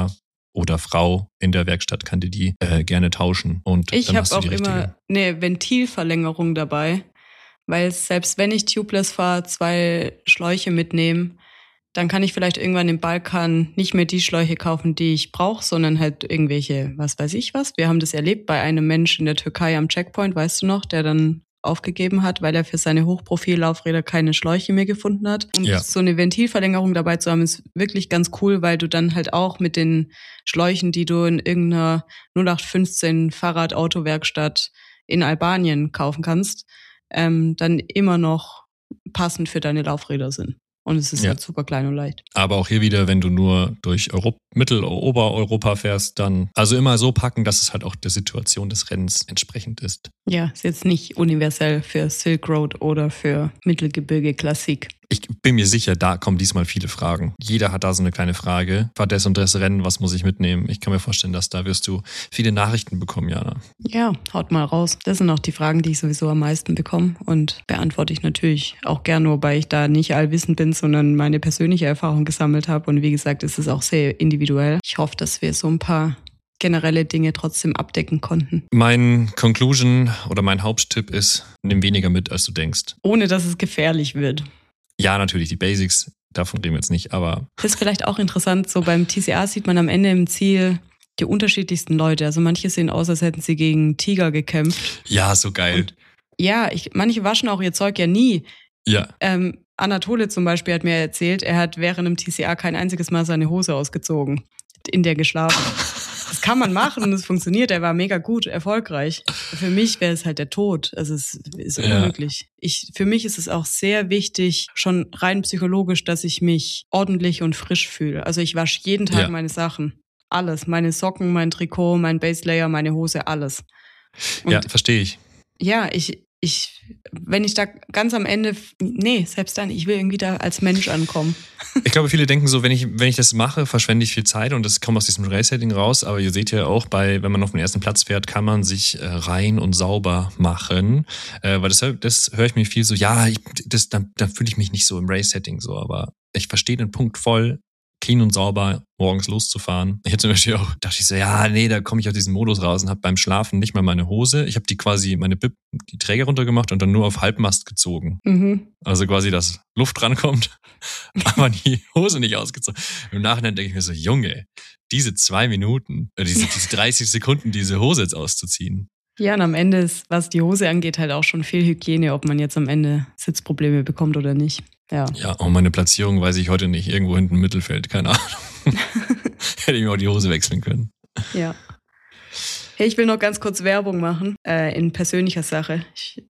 oder Frau in der Werkstatt kann die gerne tauschen. Und ich habe auch immer eine Ventilverlängerung dabei, weil selbst wenn ich tubeless fahre, 2 Schläuche mitnehme, dann kann ich vielleicht irgendwann im Balkan nicht mehr die Schläuche kaufen, die ich brauche, sondern halt irgendwelche, was weiß ich was. Wir haben das erlebt bei einem Menschen in der Türkei am Checkpoint, weißt du noch, der dann aufgegeben hat, weil er für seine Hochprofil-Laufräder keine Schläuche mehr gefunden hat. Und so eine Ventilverlängerung dabei zu haben, ist wirklich ganz cool, weil du dann halt auch mit den Schläuchen, die du in irgendeiner 0815 Fahrrad-Autowerkstatt in Albanien kaufen kannst, dann immer noch passend für deine Laufräder sind. Und es ist halt super klein und leicht. Aber auch hier wieder, wenn du nur durch Mittel-Obereuropa fährst, dann also immer so packen, dass es halt auch der Situation des Rennens entsprechend ist. Ja, ist jetzt nicht universell für Silk Road oder für Mittelgebirge Klassik. Ich bin mir sicher, da kommen diesmal viele Fragen. Jeder hat da so eine kleine Frage. War das und das Rennen, was muss ich mitnehmen? Ich kann mir vorstellen, dass da wirst du viele Nachrichten bekommen, Jana. Ja, haut mal raus. Das sind auch die Fragen, die ich sowieso am meisten bekomme und beantworte ich natürlich auch gerne, wobei ich da nicht allwissend bin, sondern meine persönliche Erfahrung gesammelt habe. Und wie gesagt, ist es auch sehr individuell. Ich hoffe, dass wir so ein paar generelle Dinge trotzdem abdecken konnten. Mein Conclusion oder mein Haupttipp ist, nimm weniger mit, als du denkst. Ohne, dass es gefährlich wird. Ja, natürlich, die Basics, davon reden wir jetzt nicht, aber... Das ist vielleicht auch interessant, so beim TCA sieht man am Ende im Ziel die unterschiedlichsten Leute. Also manche sehen aus, als hätten sie gegen Tiger gekämpft. Ja, so geil. Und ja, manche waschen auch ihr Zeug ja nie. Ja. Anatole zum Beispiel hat mir erzählt, er hat während dem TCA kein einziges Mal seine Hose ausgezogen, in der geschlafen. Das kann man machen und es funktioniert. Er war mega gut, erfolgreich. Für mich wäre es halt der Tod. Also es ist unmöglich. Für mich ist es auch sehr wichtig, schon rein psychologisch, dass ich mich ordentlich und frisch fühle. Also ich wasche jeden Tag meine Sachen. Alles. Meine Socken, mein Trikot, mein Baselayer, meine Hose, alles. Und ja, verstehe ich. Ja, wenn ich da ganz am Ende, selbst dann, ich will irgendwie da als Mensch ankommen. Ich glaube, viele denken so, wenn ich das mache, verschwende ich viel Zeit und das kommt aus diesem Race-Setting raus. Aber ihr seht ja auch, wenn man auf den ersten Platz fährt, kann man sich rein und sauber machen. Weil das höre ich mir viel so, dann fühle ich mich nicht so im Race-Setting so. Aber ich verstehe den Punkt voll, clean und sauber morgens loszufahren. Ich hätte zum Beispiel auch, dachte ich so, da komme ich aus diesem Modus raus und habe beim Schlafen nicht mal meine Hose. Ich habe die quasi, meine Bib, die Träger runtergemacht und dann nur auf Halbmast gezogen. Mhm. Also quasi, dass Luft rankommt, aber die Hose nicht ausgezogen. Im Nachhinein denke ich mir so, Junge, diese 2 Minuten, diese 30 Sekunden, diese Hose jetzt auszuziehen. Ja, und am Ende ist, was die Hose angeht, halt auch schon viel Hygiene, ob man jetzt am Ende Sitzprobleme bekommt oder nicht. Ja, und meine Platzierung weiß ich heute nicht. Irgendwo hinten im Mittelfeld, keine Ahnung. Hätte ich mir auch die Hose wechseln können. Ja. Hey, ich will noch ganz kurz Werbung machen, in persönlicher Sache. Ich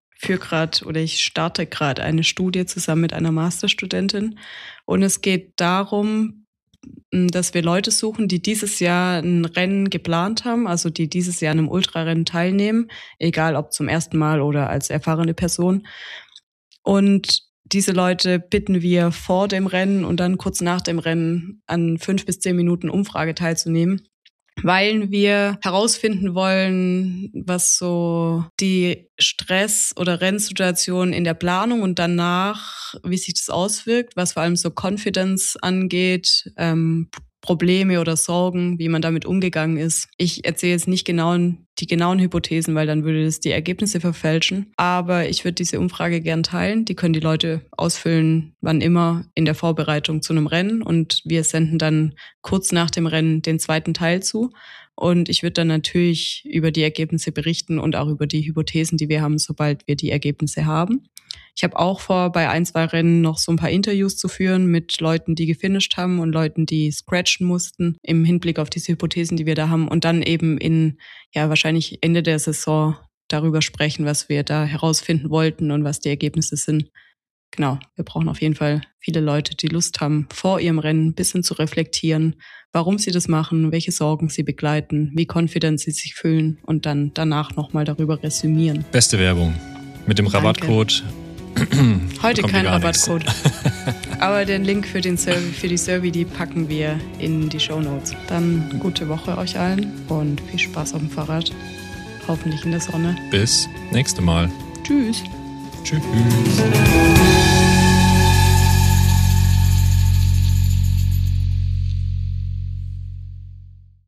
starte gerade eine Studie zusammen mit einer Masterstudentin. Und es geht darum, dass wir Leute suchen, die dieses Jahr ein Rennen geplant haben, also die dieses Jahr an einem Ultrarennen teilnehmen, egal ob zum ersten Mal oder als erfahrene Person. Und diese Leute bitten wir vor dem Rennen und dann kurz nach dem Rennen an 5 bis 10 Minuten Umfrage teilzunehmen, weil wir herausfinden wollen, was so die Stress- oder Rennsituation in der Planung und danach, wie sich das auswirkt, was vor allem so Confidence angeht, Probleme oder Sorgen, wie man damit umgegangen ist. Ich erzähle jetzt nicht die genauen Hypothesen, weil dann würde das die Ergebnisse verfälschen. Aber ich würde diese Umfrage gern teilen. Die können die Leute ausfüllen, wann immer in der Vorbereitung zu einem Rennen. Und wir senden dann kurz nach dem Rennen den zweiten Teil zu. Und ich würde dann natürlich über die Ergebnisse berichten und auch über die Hypothesen, die wir haben, sobald wir die Ergebnisse haben. Ich habe auch vor, bei 1-2 Rennen noch so ein paar Interviews zu führen mit Leuten, die gefinisht haben und Leuten, die scratchen mussten im Hinblick auf diese Hypothesen, die wir da haben. Und dann eben wahrscheinlich Ende der Saison darüber sprechen, was wir da herausfinden wollten und was die Ergebnisse sind. Genau, wir brauchen auf jeden Fall viele Leute, die Lust haben, vor ihrem Rennen ein bisschen zu reflektieren, warum sie das machen, welche Sorgen sie begleiten, wie confident sie sich fühlen und dann danach nochmal darüber resümieren. Beste Werbung. Mit dem Rabattcode. Heute kein Rabattcode. Aber den Link für die Survey, die packen wir in die Shownotes. Dann gute Woche euch allen und viel Spaß auf dem Fahrrad. Hoffentlich in der Sonne. Bis nächste Mal. Tschüss. Tschüss.